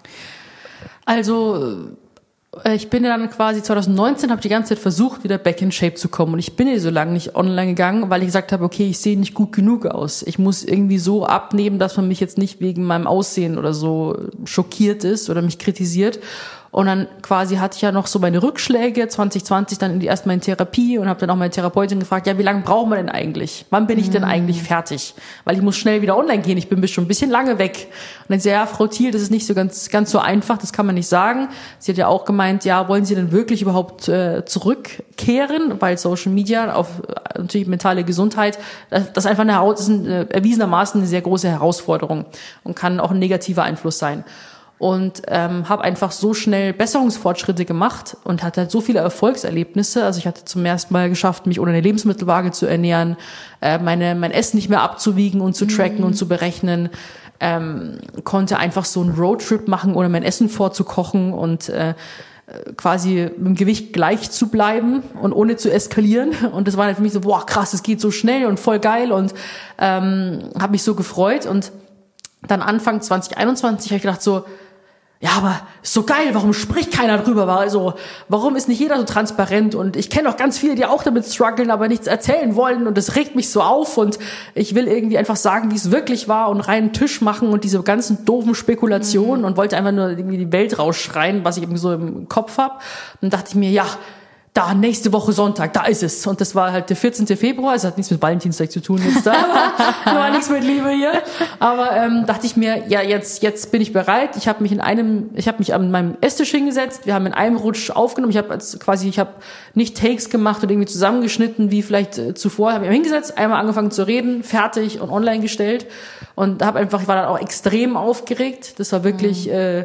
Also ich bin ja dann quasi zwanzig neunzehn, habe die ganze Zeit versucht, wieder back in shape zu kommen und ich bin ja so lange nicht online gegangen, weil ich gesagt habe, okay, ich sehe nicht gut genug aus. Ich muss irgendwie so abnehmen, dass man mich jetzt nicht wegen meinem Aussehen oder so schockiert ist oder mich kritisiert. Und dann quasi hatte ich ja noch so meine Rückschläge, zwanzig zwanzig dann in die erstmal in Therapie und habe dann auch meine Therapeutin gefragt, ja, wie lange braucht man denn eigentlich? Wann bin ich denn eigentlich fertig? Weil ich muss schnell wieder online gehen, ich bin schon ein bisschen lange weg. Und dann sie, ja, Frau Thiel, das ist nicht so ganz ganz so einfach, das kann man nicht sagen. Sie hat ja auch gemeint, ja, wollen Sie denn wirklich überhaupt äh, zurückkehren? Weil Social Media auf äh, natürlich mentale Gesundheit, das, das ist einfach eine, das ist ein, äh, erwiesenermaßen eine sehr große Herausforderung und kann auch ein negativer Einfluss sein. Und ähm, habe einfach so schnell Besserungsfortschritte gemacht und hatte halt so viele Erfolgserlebnisse. Also ich hatte zum ersten Mal geschafft, mich ohne eine Lebensmittelwaage zu ernähren, äh, meine mein Essen nicht mehr abzuwiegen und zu tracken mhm. und zu berechnen, ähm, konnte einfach so einen Roadtrip machen, ohne mein Essen vorzukochen und äh, quasi mit dem Gewicht gleich zu bleiben und ohne zu eskalieren. Und das war halt für mich so, boah, krass, es geht so schnell und voll geil und ähm, habe mich so gefreut. Und dann Anfang zwanzig einundzwanzig habe ich gedacht so, ja, aber ist so geil, warum spricht keiner drüber? Also, warum ist nicht jeder so transparent? Und ich kenne auch ganz viele, die auch damit strugglen, aber nichts erzählen wollen und das regt mich so auf und ich will irgendwie einfach sagen, wie es wirklich war und reinen Tisch machen und diese ganzen doofen Spekulationen mhm. und wollte einfach nur irgendwie die Welt rausschreien, was ich irgendwie so im Kopf habe. Und dachte ich mir, ja, da, nächste Woche Sonntag, da ist es. Und das war halt der vierzehnten Februar, es hat nichts mit Valentinstag zu tun jetzt da, war nichts mit Liebe hier. Aber ähm, dachte ich mir, ja, jetzt jetzt bin ich bereit. Ich habe mich in einem, ich habe mich an meinem Esstisch hingesetzt, wir haben in einem Rutsch aufgenommen. Ich habe als quasi, ich habe nicht Takes gemacht und irgendwie zusammengeschnitten, wie vielleicht äh, zuvor. Habe mich hingesetzt, einmal angefangen zu reden, fertig und online gestellt. Und habe einfach, ich war dann auch extrem aufgeregt. Das war wirklich... Mhm. äh,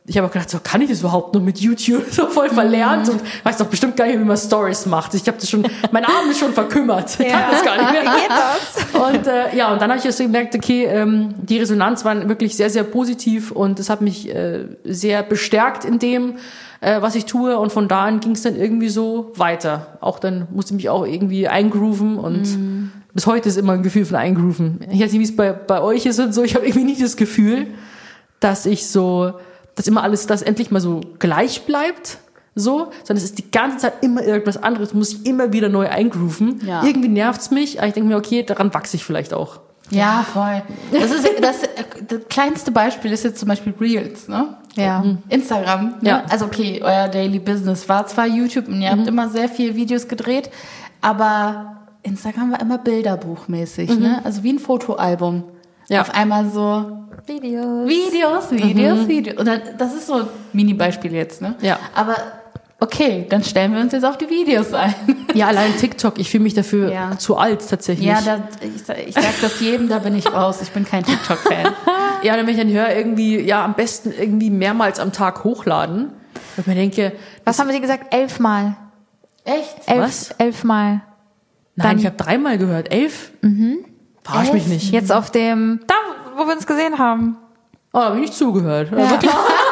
ich habe auch gedacht, so kann ich das überhaupt noch mit YouTube? So voll verlernt und weiß doch bestimmt gar nicht, wie man Stories macht. Ich habe das schon, mein Arm ist schon verkümmert. Ich kann das gar nicht mehr. Geht das? Und äh, ja, und dann habe ich erst gemerkt, okay, ähm, die Resonanz war wirklich sehr, sehr positiv und das hat mich äh, sehr bestärkt in dem, äh, was ich tue. Und von da an ging es dann irgendwie so weiter. Auch dann musste ich mich auch irgendwie eingrooven und mm. bis heute ist immer ein Gefühl von eingrooven. Ich weiß nicht, wie es bei, bei euch ist und so. Ich habe irgendwie nicht das Gefühl, dass ich so, dass immer alles, das endlich mal so gleich bleibt, so, sondern es ist die ganze Zeit immer irgendwas anderes, muss ich immer wieder neu eingrooven. Ja. Irgendwie nervt's mich, aber ich denke mir, okay, daran wachse ich vielleicht auch. Ja, voll. Das ist das, das kleinste Beispiel ist jetzt zum Beispiel Reels, ne? Ja. Instagram. Ne? Ja. Also okay, euer Daily Business war zwar YouTube und ihr habt immer sehr viele Videos gedreht, aber Instagram war immer bilderbuchmäßig, mhm. ne? Also wie ein Fotoalbum. Ja. Auf einmal so Videos. Videos, Videos, mhm. Videos. Und dann, das ist so ein Mini-Beispiel jetzt, ne? Ja. Aber okay, dann stellen wir uns jetzt auf die Videos ein. Ja, allein TikTok, ich fühle mich dafür Ja. zu alt tatsächlich. Ja, da, ich, sag- ich sag das jedem, da bin ich raus. Ich bin kein TikTok-Fan. Ja, wenn ich dann höre, irgendwie, ja, am besten irgendwie mehrmals am Tag hochladen. Und ich mir denke, Was haben wir dir gesagt? Elfmal. Echt? Elf, Was? Elfmal. nein, Dann- ich habe dreimal gehört. Elf? Mhm. Verarsch mich Elf? nicht. Jetzt auf dem, da, wo wir uns gesehen haben. Oh, da habe ich nicht zugehört. Ja. Ja,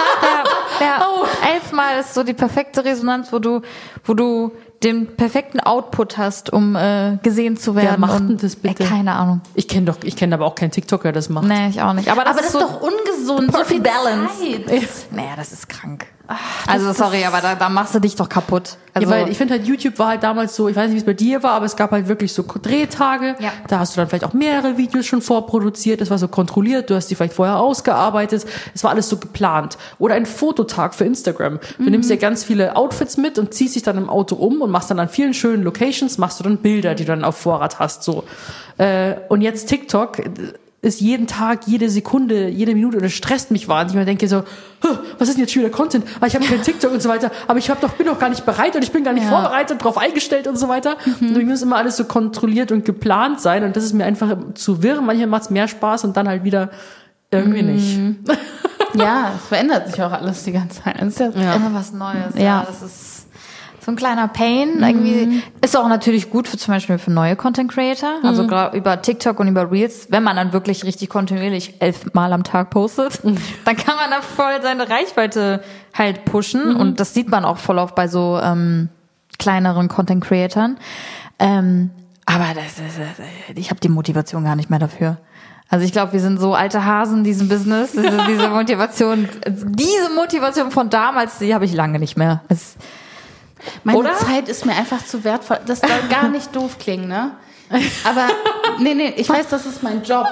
ja. Elfmal ist so die perfekte Resonanz, wo du, wo du den perfekten Output hast, um äh, gesehen zu werden. macht und, denn das bitte? Äh, keine Ahnung. Ich kenne doch, ich kenne aber auch keinen TikToker, der das macht. Nee, ich auch nicht. Aber das, Aber das ist, ist so, doch ungesund. So viel Balance. Zeit. Naja, das ist krank. Also sorry, aber da, da machst du dich doch kaputt. Also, Ja, weil ich finde halt, YouTube war halt damals so, ich weiß nicht, wie es bei dir war, aber es gab halt wirklich so Drehtage. Ja. Da hast du dann vielleicht auch mehrere Videos schon vorproduziert. Das war so kontrolliert. Du hast die vielleicht vorher ausgearbeitet. Es war alles so geplant. Oder ein Fototag für Instagram. Du Mhm. nimmst dir ganz viele Outfits mit und ziehst dich dann im Auto um und machst dann an vielen schönen Locations, machst du dann Bilder, die du dann auf Vorrat hast, so. Äh, und jetzt TikTok ist jeden Tag, jede Sekunde, jede Minute, und das stresst mich wahnsinnig. Ich denke so, "Huh, was ist denn jetzt schon wieder Content? Ah, ich habe kein TikTok und so weiter, aber ich hab doch, bin doch gar nicht bereit und ich bin gar nicht Ja. vorbereitet, drauf eingestellt und so weiter. Und irgendwie muss immer alles so kontrolliert und geplant sein und das ist mir einfach zu wirr. Manchmal macht es mehr Spaß und dann halt wieder irgendwie nicht. Ja, es verändert sich auch alles die ganze Zeit. Das ist ja, Ja. immer was Neues. Ja. Ja. Das ist so ein kleiner Pain. Irgendwie ist auch natürlich gut für zum Beispiel für neue Content Creator. Also gerade über TikTok und über Reels, wenn man dann wirklich richtig kontinuierlich elfmal am Tag postet, dann kann man da voll seine Reichweite halt pushen. Und das sieht man auch voll oft bei so ähm, kleineren Content Creatern. Ähm, aber das ist, ich habe die Motivation gar nicht mehr dafür. Also ich glaube, wir sind so alte Hasen in diesem Business. Diese, diese Motivation, diese Motivation von damals, die habe ich lange nicht mehr. Es, Meine Oder? Zeit ist mir einfach zu wertvoll. Das soll gar nicht doof klingen, ne? Aber, nee, nee, ich weiß, das ist mein Job.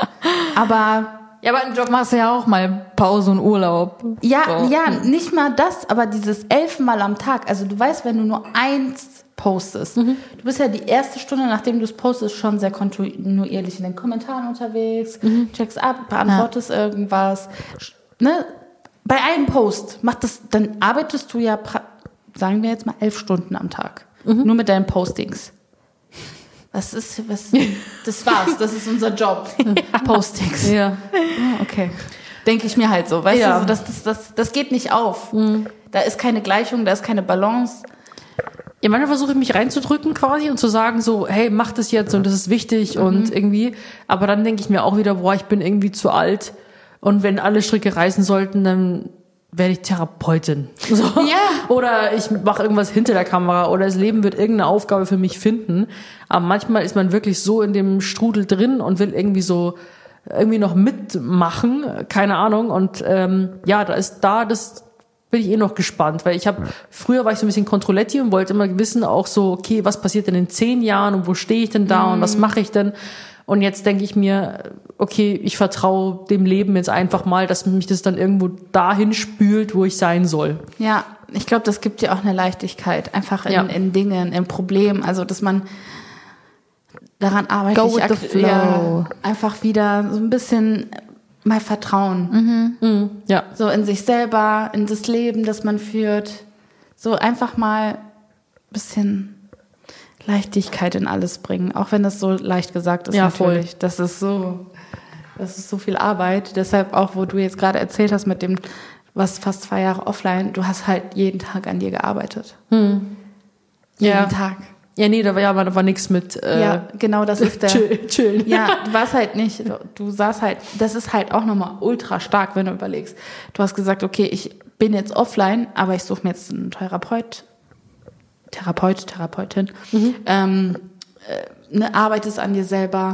Aber, ja, aber im Job machst du ja auch mal Pause und Urlaub. ja, So. ja, nicht mal das, aber dieses elfmal am Tag. Also du weißt, wenn du nur eins postest, du bist ja die erste Stunde, nachdem du es postest, schon sehr kontinuierlich in den Kommentaren unterwegs, checkst ab, beantwortest irgendwas. Ne? Bei einem Post macht das, dann arbeitest du ja, pra- sagen wir jetzt mal, elf Stunden am Tag. Nur mit deinen Postings. Was ist, was, das war's, das ist unser Job. Postings. Ja. Ah, okay. Denke ich mir halt so, weißt Ja. du, so, das, das, das, das geht nicht auf. Da ist keine Gleichung, da ist keine Balance. Ja, manchmal versuche ich mich reinzudrücken quasi und zu sagen so, hey, mach das jetzt und das ist wichtig und irgendwie. Aber dann denke ich mir auch wieder, boah, ich bin irgendwie zu alt. Und wenn alle Stricke reißen sollten, dann werde ich Therapeutin. So. Ja. Oder ich mache irgendwas hinter der Kamera oder das Leben wird irgendeine Aufgabe für mich finden. Aber manchmal ist man wirklich so in dem Strudel drin und will irgendwie so irgendwie noch mitmachen, keine Ahnung. Und ähm, ja, da ist da das bin ich eh noch gespannt, weil ich habe früher war ich so ein bisschen Controletti und wollte immer wissen auch so, okay, was passiert denn in zehn Jahren und wo stehe ich denn da mm. und was mache ich denn? Und jetzt denke ich mir, okay, ich vertraue dem Leben jetzt einfach mal, dass mich das dann irgendwo dahin spült, wo ich sein soll. Ja, ich glaube, das gibt dir auch eine Leichtigkeit, einfach in, Ja. in Dingen, in Problemen, also dass man daran arbeitet, Go with the ak- flow. Ja, einfach wieder so ein bisschen mal Vertrauen, Mhm. Ja. so in sich selber, in das Leben, das man führt, so einfach mal ein bisschen Leichtigkeit in alles bringen, auch wenn das so leicht gesagt ist, Ja, natürlich. Das ist so, das ist so viel Arbeit. Deshalb auch, wo du jetzt gerade erzählt hast mit dem was fast zwei Jahre offline, du hast halt jeden Tag an dir gearbeitet. Hm. Jeden ja. Tag. Ja, nee, da war ja da war nichts mit äh, ja, genau, das ist der chill, chillen. Ja, du warst halt nicht, du, du saßt halt, das ist halt auch nochmal ultra stark, wenn du überlegst. Du hast gesagt, okay, ich bin jetzt offline, aber ich suche mir jetzt einen Therapeut, Therapeut, Therapeutin, mhm. ähm, äh, ne, arbeitest an dir selber,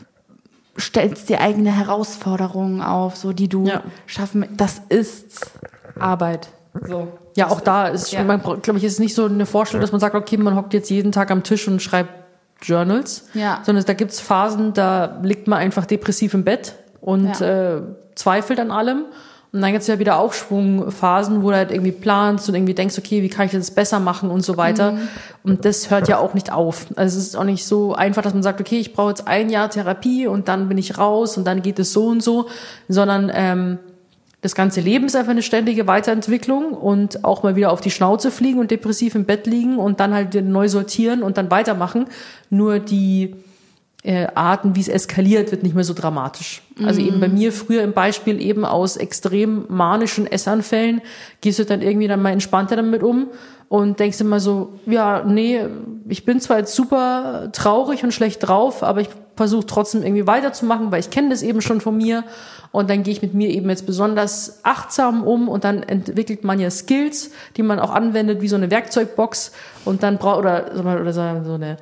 stellst dir eigene Herausforderungen auf, so die du ja. schaffen, das ist Arbeit. So. Ja, auch da ist, ja. glaube ich, ist es nicht so eine Vorstellung, dass man sagt, okay, man hockt jetzt jeden Tag am Tisch und schreibt Journals, ja. sondern da gibt's Phasen, da liegt man einfach depressiv im Bett und ja. äh, zweifelt an allem. Und dann gibt's ja wieder Aufschwungphasen, wo du halt irgendwie planst und irgendwie denkst, okay, wie kann ich das besser machen und so weiter. Mhm. Und das hört ja auch nicht auf. Also es ist auch nicht so einfach, dass man sagt, okay, ich brauche jetzt ein Jahr Therapie und dann bin ich raus und dann geht es so und so, sondern ähm, das ganze Leben ist einfach eine ständige Weiterentwicklung und auch mal wieder auf die Schnauze fliegen und depressiv im Bett liegen und dann halt neu sortieren und dann weitermachen. Nur die äh, Arten, wie es eskaliert, wird nicht mehr so dramatisch. Mhm. Also eben bei mir früher im Beispiel eben aus extrem manischen Essanfällen gehst du dann irgendwie dann mal entspannter damit um und denkst immer so, ja, nee, ich bin zwar jetzt super traurig und schlecht drauf, aber ich versuche trotzdem irgendwie weiterzumachen, weil ich kenne das eben schon von mir. Und dann gehe ich mit mir eben jetzt besonders achtsam um und dann entwickelt man ja Skills, die man auch anwendet, wie so eine Werkzeugbox und dann braucht, oder, oder so eine,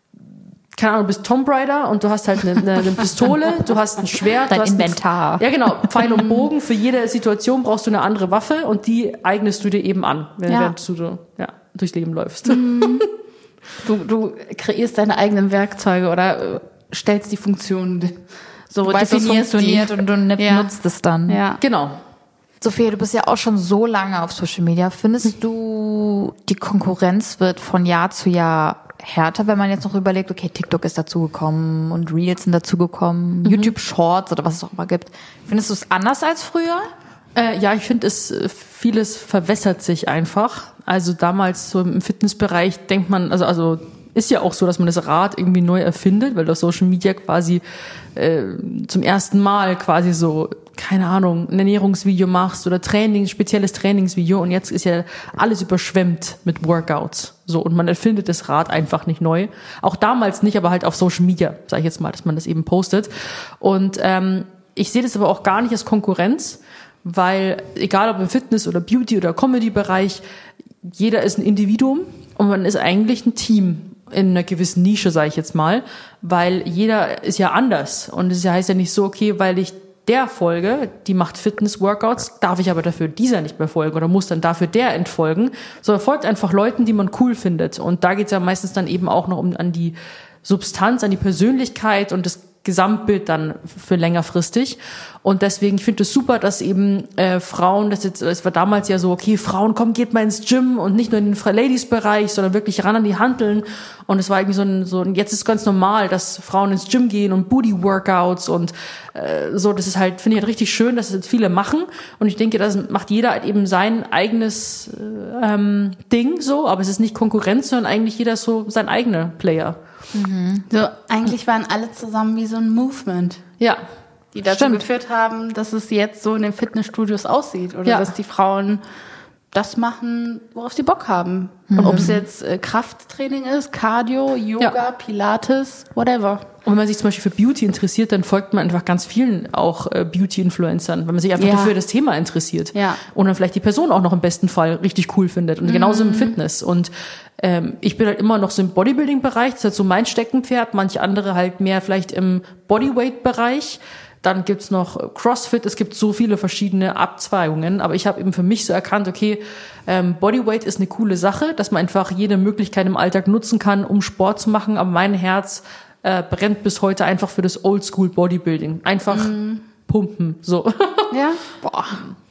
keine Ahnung, du bist Tomb Raider und du hast halt eine, eine, eine Pistole, du hast ein Schwert. Dein du hast Inventar. Ein, ja, genau, Pfeil und Bogen. Für jede Situation brauchst du eine andere Waffe und die eignest du dir eben an, wenn ja. du so, ja, durchs Leben läufst. Mhm. Du, du kreierst deine eigenen Werkzeuge oder stellst die Funktionen so, du weißt, was funktioniert die. und du ja. nutzt es dann. Ja. Genau. Sophia, du bist ja auch schon so lange auf Social Media. Findest du, die Konkurrenz wird von Jahr zu Jahr härter, wenn man jetzt noch überlegt, okay, TikTok ist dazugekommen und Reels sind dazugekommen, mhm. YouTube Shorts oder was es auch immer gibt. Findest du es anders als früher? Äh, ja, ich finde, es vieles verwässert sich einfach. Also damals so im Fitnessbereich denkt man, also also ist ja auch so, dass man das Rad irgendwie neu erfindet, weil du auf Social Media quasi äh, zum ersten Mal quasi so, keine Ahnung, ein Ernährungsvideo machst oder Training, spezielles Trainingsvideo und jetzt ist ja alles überschwemmt mit Workouts. So, und man erfindet das Rad einfach nicht neu. Auch damals nicht, aber halt auf Social Media, sage ich jetzt mal, dass man das eben postet. Und ähm, ich sehe das aber auch gar nicht als Konkurrenz, weil egal ob im Fitness- oder Beauty- oder Comedy-Bereich, jeder ist ein Individuum und man ist eigentlich ein Team in einer gewissen Nische, sage ich jetzt mal, weil jeder ist ja anders und es heißt ja nicht so, okay, weil ich der folge, die macht Fitness-Workouts, darf ich aber dafür dieser nicht mehr folgen oder muss dann dafür der entfolgen, sondern folgt einfach Leuten, die man cool findet und da geht's ja meistens dann eben auch noch um an die Substanz, an die Persönlichkeit und das Gesamtbild dann für längerfristig. Und deswegen, ich finde es super, dass eben äh, Frauen, das jetzt, es war damals ja so, okay, Frauen, komm, geht mal ins Gym und nicht nur in den Ladies-Bereich, sondern wirklich ran an die Hanteln. Und es war irgendwie so ein, so ein, jetzt ist ganz normal, dass Frauen ins Gym gehen und Booty-Workouts und äh, so, das ist halt, finde ich halt richtig schön, dass es jetzt viele machen. Und ich denke, das macht jeder halt eben sein eigenes ähm, Ding so, aber es ist nicht Konkurrenz, sondern eigentlich jeder so sein eigener Player. Mhm. So, eigentlich waren alle zusammen wie so ein Movement. Ja. Die dazu Stimmt. geführt haben, dass es jetzt so in den Fitnessstudios aussieht. Oder ja. dass die Frauen das machen, worauf sie Bock haben. Mhm. Und ob es jetzt äh, Krafttraining ist, Cardio, Yoga, ja. Pilates, whatever. Und wenn man sich zum Beispiel für Beauty interessiert, dann folgt man einfach ganz vielen auch äh, Beauty-Influencern, wenn man sich einfach ja. dafür das Thema interessiert. Ja. Und dann vielleicht die Person auch noch im besten Fall richtig cool findet. Und mhm. genauso im Fitness. Und ähm, ich bin halt immer noch so im Bodybuilding-Bereich, das ist halt so mein Steckenpferd. Manche andere halt mehr vielleicht im Bodyweight-Bereich. Dann gibt's noch CrossFit, es gibt so viele verschiedene Abzweigungen, aber ich habe eben für mich so erkannt, okay, ähm, Bodyweight ist eine coole Sache, dass man einfach jede Möglichkeit im Alltag nutzen kann, um Sport zu machen, aber mein Herz äh, brennt bis heute einfach für das Oldschool Bodybuilding. Einfach mm. pumpen, so. Ja? Boah.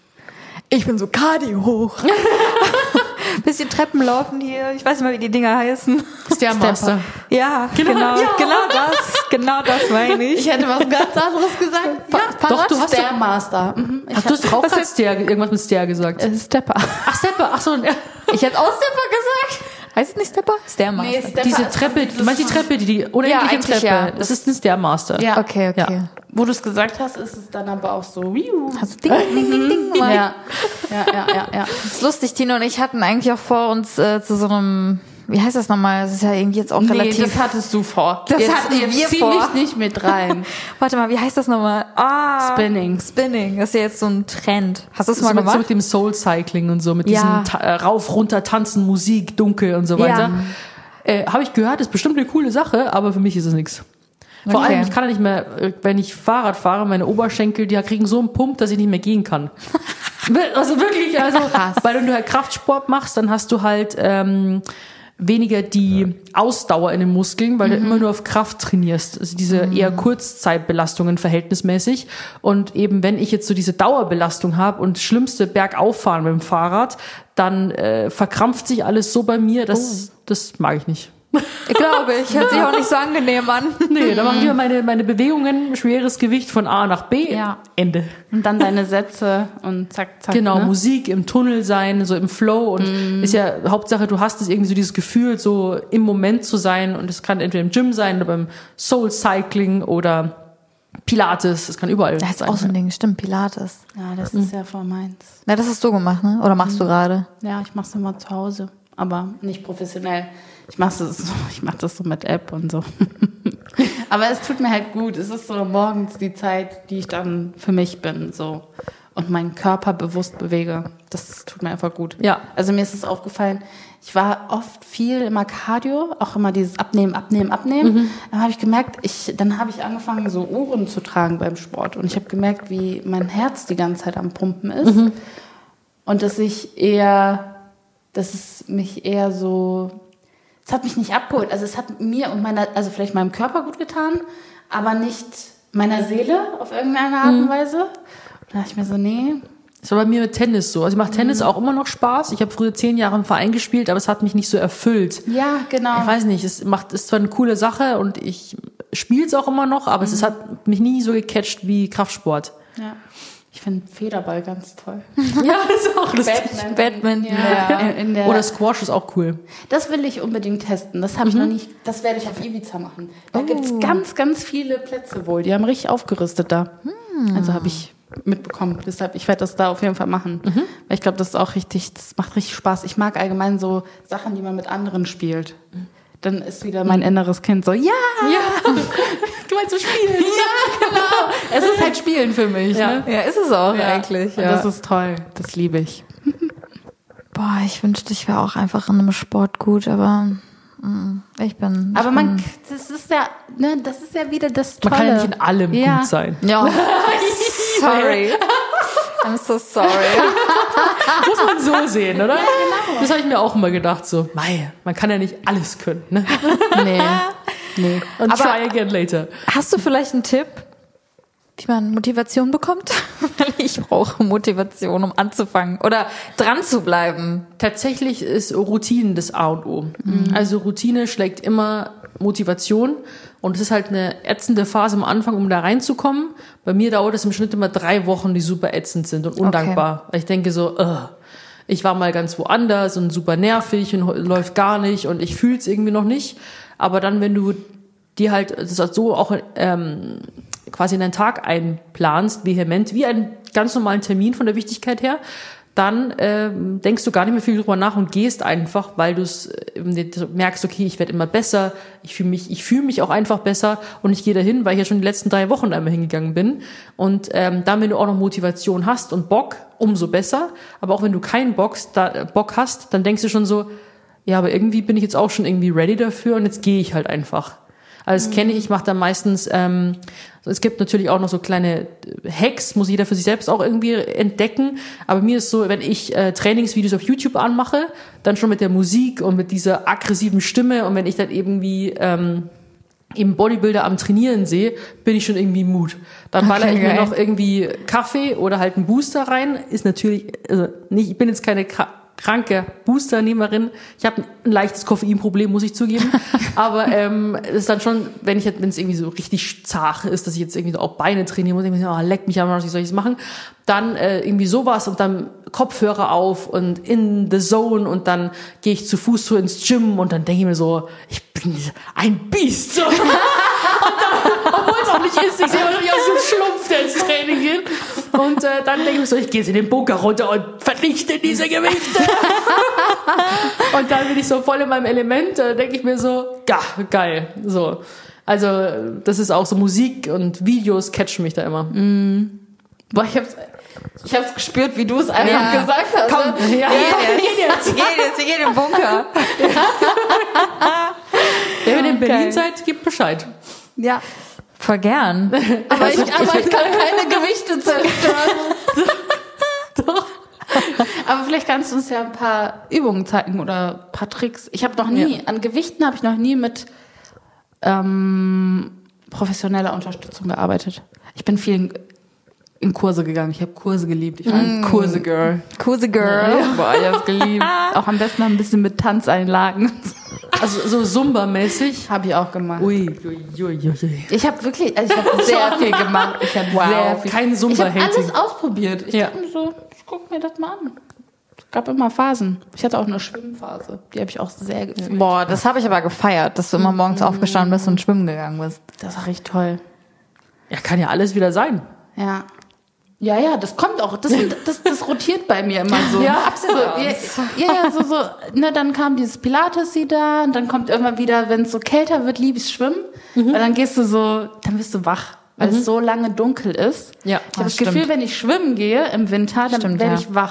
Ich bin so Cardio hoch. Bisschen Treppen laufen hier. Ich weiß nicht mal, wie die Dinger heißen. Stairmaster. Ja, genau, genau, ja. genau das, genau das meine ich. Ich hätte was ganz anderes gesagt. Ja, doch, du hast Stairmaster. Mhm. Ach, du hast auch gerade Stair, irgendwas mit Stair gesagt. Es ist Stepper. Ach, Stepper. Ach so. Ja. Ich hätte auch Stepper gesagt. Heißt es nicht Stepper? Stairmaster. Nee, Stepper Diese ist Treppe, dieses du meinst die von- Treppe, die, die unendliche eigentlich Treppe, ja. das ist ein Stairmaster. Ja. Okay, okay. Ja. Wo du es gesagt hast, ist es dann aber auch so. Wiu. Hast du Ding, Ding, Ding, Ding gemacht? Ja, ja, ja, ja, ja. Das ist lustig, Tino und ich hatten eigentlich auch vor, uns äh, zu so einem, wie heißt das nochmal? Das ist ja irgendwie jetzt auch Nee, relativ... das hattest du vor. Das jetzt, hatten jetzt wir zieh vor. mich nicht mit rein. Warte mal, wie heißt das nochmal? Ah, Spinning. Spinning. Das ist ja jetzt so ein Trend. Hast du das So mal mit, so gemacht? mit dem Soul Cycling und so, mit Ja. diesem ta- äh, rauf, runter, tanzen, Musik, dunkel und so weiter. Äh, Habe ich gehört, ist bestimmt eine coole Sache, aber für mich ist es nichts. Vor Okay. allem, ich kann ja nicht mehr, äh, wenn ich Fahrrad fahre, meine Oberschenkel, die kriegen so einen Pump, dass ich nicht mehr gehen kann. Also wirklich, also, weil wenn du halt Kraftsport machst, dann hast du halt ähm, weniger die Ausdauer in den Muskeln, weil du immer nur auf Kraft trainierst. Also diese eher Kurzzeitbelastungen verhältnismäßig. Und eben wenn ich jetzt so diese Dauerbelastung habe und schlimmste Bergauffahren mit dem Fahrrad, dann äh, verkrampft sich alles so bei mir, dass das mag ich nicht. Ich glaube, ich hört sich auch nicht so angenehm an. Nee, da mache ich lieber meine, meine Bewegungen, schweres Gewicht von A nach B, Ja. Ende. Und dann deine Sätze und zack, zack. Genau, ne? Musik im Tunnel sein, so im Flow und ist ja Hauptsache, du hast es irgendwie so dieses Gefühl, so im Moment zu sein und es kann entweder im Gym sein oder beim Soul Cycling oder Pilates, es kann überall Das ist sein. auch so ein Ding, stimmt, Pilates. Ja, das ist ja voll meins. Na, das hast du gemacht, ne? Oder machst du gerade? Ja, ich mach's immer zu Hause, aber nicht professionell. Ich mach's das so, ich mach das so mit App und so. Aber es tut mir halt gut. Es ist so morgens die Zeit, die ich dann für mich bin, so. Und meinen Körper bewusst bewege. Das tut mir einfach gut. Ja. Also mir ist es aufgefallen, ich war oft viel immer Cardio, auch immer dieses Abnehmen, Abnehmen, Abnehmen. Mhm. Dann habe ich gemerkt, ich, dann habe ich angefangen, so Uhren zu tragen beim Sport. Und ich habe gemerkt, wie mein Herz die ganze Zeit am Pumpen ist. Mhm. Und dass ich eher, dass es mich eher so, es hat mich nicht abgeholt. Also es hat mir und meiner, also vielleicht meinem Körper gut getan, aber nicht meiner Seele auf irgendeine Art und Weise. Und da dachte ich mir so, nee. Das war bei mir mit Tennis so. Also ich mache Tennis auch immer noch Spaß. Ich habe früher zehn Jahre im Verein gespielt, aber es hat mich nicht so erfüllt. Ja, genau. Ich weiß nicht, es macht, ist zwar eine coole Sache und ich spiele es auch immer noch, aber es hat mich nie so gecatcht wie Kraftsport. Ja. Ich finde Federball ganz toll. Ja, das ist auch lustig. Badminton. Badminton, ja. ja. In, in der, Oder Squash ist auch cool. das will ich unbedingt testen. Das habe ich noch nicht. Das werde ich auf Ibiza machen. Da gibt's ganz, ganz viele Plätze wohl. Die haben richtig aufgerüstet da. Also habe ich mitbekommen. Deshalb, ich werde das da auf jeden Fall machen. Weil ich glaube, das ist auch richtig, das macht richtig Spaß. Ich mag allgemein so Sachen, die man mit anderen spielt. Dann ist wieder mein inneres Kind so, ja, Ja, du meinst so spielen. ja, genau. Es ist halt Spielen für mich. Ja. Ne? Ja, ist es auch Ja. eigentlich. Und Ja. das ist toll. Das liebe ich. Boah, ich wünschte, ich wäre auch einfach in einem Sport gut, aber mm, ich bin. Ich Aber bin, man, das ist ja, ne, das ist ja wieder das Tolle. Man kann ja nicht in allem Ja. gut sein. Ja. Sorry. I'm so sorry. Muss man so sehen, oder? Das habe ich mir auch immer gedacht, so, mei, man kann ja nicht alles können. Ne? Nee. Nee. Und Aber- try again later. Hast du vielleicht einen Tipp, wie man Motivation bekommt? Weil ich brauche Motivation, um anzufangen oder dran zu bleiben. Tatsächlich ist Routine das A und O. Also Routine schlägt immer Motivation und es ist halt eine ätzende Phase am Anfang, um da reinzukommen. Bei mir dauert es im Schnitt immer drei Wochen, die super ätzend sind und undankbar. Weil ich denke so, ugh, ich war mal ganz woanders und super nervig und läuft gar nicht und ich fühle es irgendwie noch nicht. Aber dann, wenn du dir halt das halt so auch ähm, quasi in deinen Tag einplanst, vehement, wie einen ganz normalen Termin von der Wichtigkeit her, dann ähm, denkst du gar nicht mehr viel drüber nach und gehst einfach, weil du es merkst, okay, ich werde immer besser, ich fühle mich, ich fühle mich auch einfach besser und ich gehe dahin, weil ich ja schon die letzten drei Wochen einmal hingegangen bin. Und ähm, dann, wenn du auch noch Motivation hast und Bock, umso besser. Aber auch wenn du keinen Bock, da, Bock hast, dann denkst du schon so, ja, aber irgendwie bin ich jetzt auch schon irgendwie ready dafür und jetzt gehe ich halt einfach. Also das kenne ich, ich mache da meistens, ähm, es gibt natürlich auch noch so kleine Hacks, muss jeder für sich selbst auch irgendwie entdecken, aber mir ist so, wenn ich äh, Trainingsvideos auf YouTube anmache, dann schon mit der Musik und mit dieser aggressiven Stimme und wenn ich dann irgendwie ähm, eben Bodybuilder am Trainieren sehe, bin ich schon irgendwie im Mut. Dann baller Okay, ich mir geil. noch irgendwie Kaffee oder halt einen Booster rein, ist natürlich, also nicht, ich bin jetzt keine Ka- kranke Boosternehmerin. Ich habe ein leichtes Koffeinproblem, muss ich zugeben. Aber ähm, es ist dann schon, wenn ich jetzt, wenn es irgendwie so richtig zart ist, dass ich jetzt irgendwie so auch Beine trainieren muss, ich mir so, oh, leck mich aber, wie soll ich das machen? Dann äh, irgendwie sowas und dann Kopfhörer auf und in the zone und dann gehe ich zu Fuß so ins Gym und dann denke ich mir so, ich bin ein Biest. So. Und dann, obwohl es auch nicht ist, ich sehe immer noch nicht aus so ein Schlumpf, der ins Training geht. Und äh, dann denke ich mir so, ich gehe jetzt in den Bunker runter und vernichte diese Gewichte. Und dann bin ich so voll in meinem Element, da denke ich mir so, ja, geil. So. Also das ist auch so Musik und Videos catchen mich da immer. Mm. Boah, ich hab's, ich hab's gespürt, wie du es einfach Ja. gesagt hast. Komm, ne? ja, Wir gehen jetzt, wir gehen jetzt, wir gehen in den Bunker. wenn ihr in Berlin seid, gebt Bescheid. Ja. Voll gern. Aber ich, aber ich kann keine Gewichte zerstören. Doch. Aber vielleicht kannst du uns ja ein paar Übungen zeigen oder ein paar Tricks. Ich habe noch nie, Ja. an Gewichten habe ich noch nie mit ähm, professioneller Unterstützung gearbeitet. Ich bin viel in, in Kurse gegangen. Ich habe Kurse geliebt. Ich war ein Kurse-Girl. Kurse Girl. Boah, ich hab's geliebt. Auch am besten noch ein bisschen mit Tanzeinlagen. Also so Zumba-mäßig. Habe ich auch gemacht. Ui, ui, ui, ui. Ich habe wirklich, also ich habe sehr viel gemacht. Ich habe sehr viel. Kein Ich habe Zumba-Hating. alles ausprobiert. Ich Ja. dachte mir so, ich guck mir das mal an. Es gab immer Phasen. Ich hatte auch eine Schwimmphase. Die habe ich auch sehr gefühlt. Boah, das habe ich aber gefeiert, dass du immer morgens aufgestanden bist und schwimmen gegangen bist. Das war richtig toll. Ja, kann ja alles wieder sein. Ja. Ja, ja, das kommt auch. Das, das, das rotiert bei mir immer so. Ja, absolut. Ja, ja, ja, so, so. Ne, dann kam dieses Pilates wieder und dann kommt irgendwann wieder, wenn es so kälter wird, lieb ich schwimmen. Mhm. Weil dann gehst du so, dann bist du wach, weil es so lange dunkel ist. Ja, Ich habe das das stimmt. Gefühl, wenn ich schwimmen gehe im Winter, dann Stimmt, werde ja. ich wach.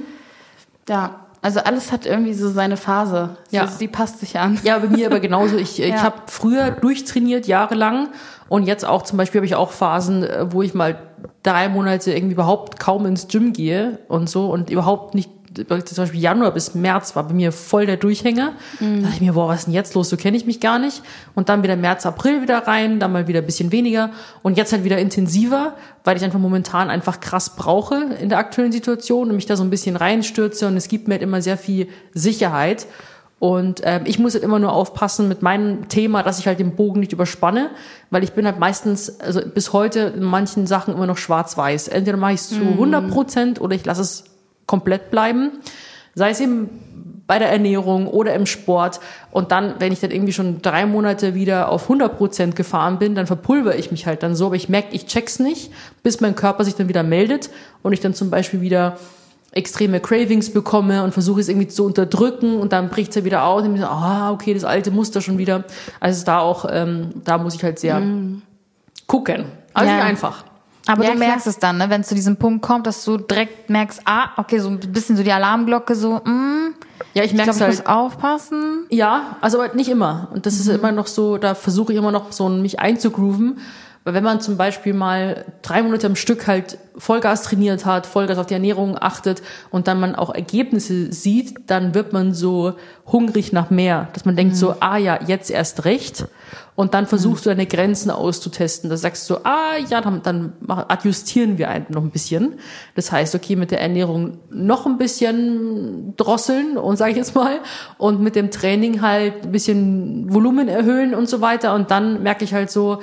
Ja, also alles hat irgendwie so seine Phase. Ja. So, die passt sich an. Ja, bei mir aber genauso. Ich, ich Ja. habe früher durchtrainiert, jahrelang. Und jetzt auch zum Beispiel habe ich auch Phasen, äh, wo ich mal drei Monate irgendwie überhaupt kaum ins Gym gehe und so und überhaupt nicht, zum Beispiel Januar bis März war bei mir voll der Durchhänger. Da dachte ich mir, boah, was ist denn jetzt los? So kenne ich mich gar nicht. Und dann wieder März, April wieder rein, dann mal wieder ein bisschen weniger. Und jetzt halt wieder intensiver, weil ich einfach momentan einfach krass brauche in der aktuellen Situation und mich da so ein bisschen reinstürze. Und es gibt mir halt immer sehr viel Sicherheit. Und ähm, ich muss halt immer nur aufpassen mit meinem Thema, dass ich halt den Bogen nicht überspanne, weil ich bin halt meistens, also bis heute in manchen Sachen immer noch schwarz-weiß. Entweder mache ich es zu hundert Prozent oder ich lasse es komplett bleiben. Sei es eben bei der Ernährung oder im Sport. Und dann, wenn ich dann irgendwie schon drei Monate wieder auf hundert Prozent gefahren bin, dann verpulver ich mich halt dann so. Aber ich merke, ich check's nicht, bis mein Körper sich dann wieder meldet und ich dann zum Beispiel wieder extreme Cravings bekomme und versuche es irgendwie zu unterdrücken und dann bricht es ja wieder aus und ich so, ah, okay, das alte Muster schon wieder. Also da auch, ähm, da muss ich halt sehr mm. gucken. Also Ja. nicht einfach. Aber Ja, du klar. merkst es dann, ne, wenn es zu diesem Punkt kommt, dass du direkt merkst, ah, okay, so ein bisschen so die Alarmglocke, so, mm, Ja, ich ich merke glaube, es ich halt. muss aufpassen. Ja, also aber nicht immer. Und das ist immer noch so, da versuche ich immer noch so mich einzugrooven. Weil wenn man zum Beispiel mal drei Monate am Stück halt Vollgas trainiert hat, Vollgas auf die Ernährung achtet und dann man auch Ergebnisse sieht, dann wird man so hungrig nach mehr. Dass man denkt so, ah ja, jetzt erst recht. Und dann versuchst du deine Grenzen auszutesten. Da sagst du, ah ja, dann, dann adjustieren wir noch ein bisschen. Das heißt, okay, mit der Ernährung noch ein bisschen drosseln und sage ich jetzt mal und mit dem Training halt ein bisschen Volumen erhöhen und so weiter. Und dann merke ich halt so,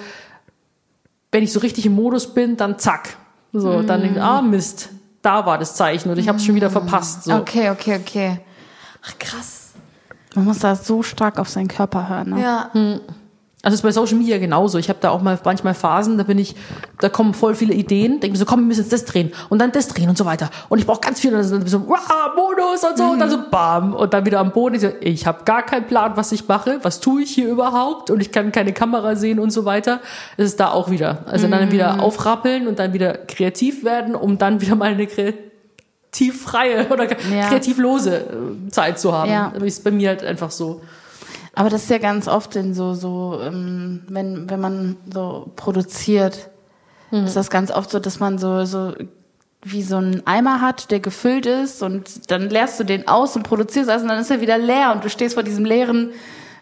wenn ich so richtig im Modus bin, dann zack. So, dann denke ich, ah Mist, da war das Zeichen oder ich habe es schon wieder verpasst. So. Okay, okay, okay. Ach, krass. Man muss da so stark auf seinen Körper hören. Ne? Ja. Also es ist bei Social Media genauso. Ich habe da auch mal manchmal Phasen, da bin ich, da kommen voll viele Ideen. Denke mir so, komm, wir müssen jetzt das drehen und dann das drehen und so weiter. Und ich brauche ganz viel. Und dann so, wow, Modus und so. Und dann so, bam. Und dann wieder am Boden. Ich so, ich habe gar keinen Plan, was ich mache. Was tue ich hier überhaupt? Und ich kann keine Kamera sehen und so weiter. Es ist da auch wieder. Also dann wieder aufrappeln und dann wieder kreativ werden, um dann wieder mal eine kreativfreie oder Ja. kreativlose äh, Zeit zu haben. Ja. Das ist bei mir halt einfach so. Aber das ist ja ganz oft in so, so ähm, wenn, wenn man so produziert, ist das ganz oft so, dass man so, so wie so einen Eimer hat, der gefüllt ist und dann leerst du den aus und produzierst also und dann ist er wieder leer und du stehst vor diesem leeren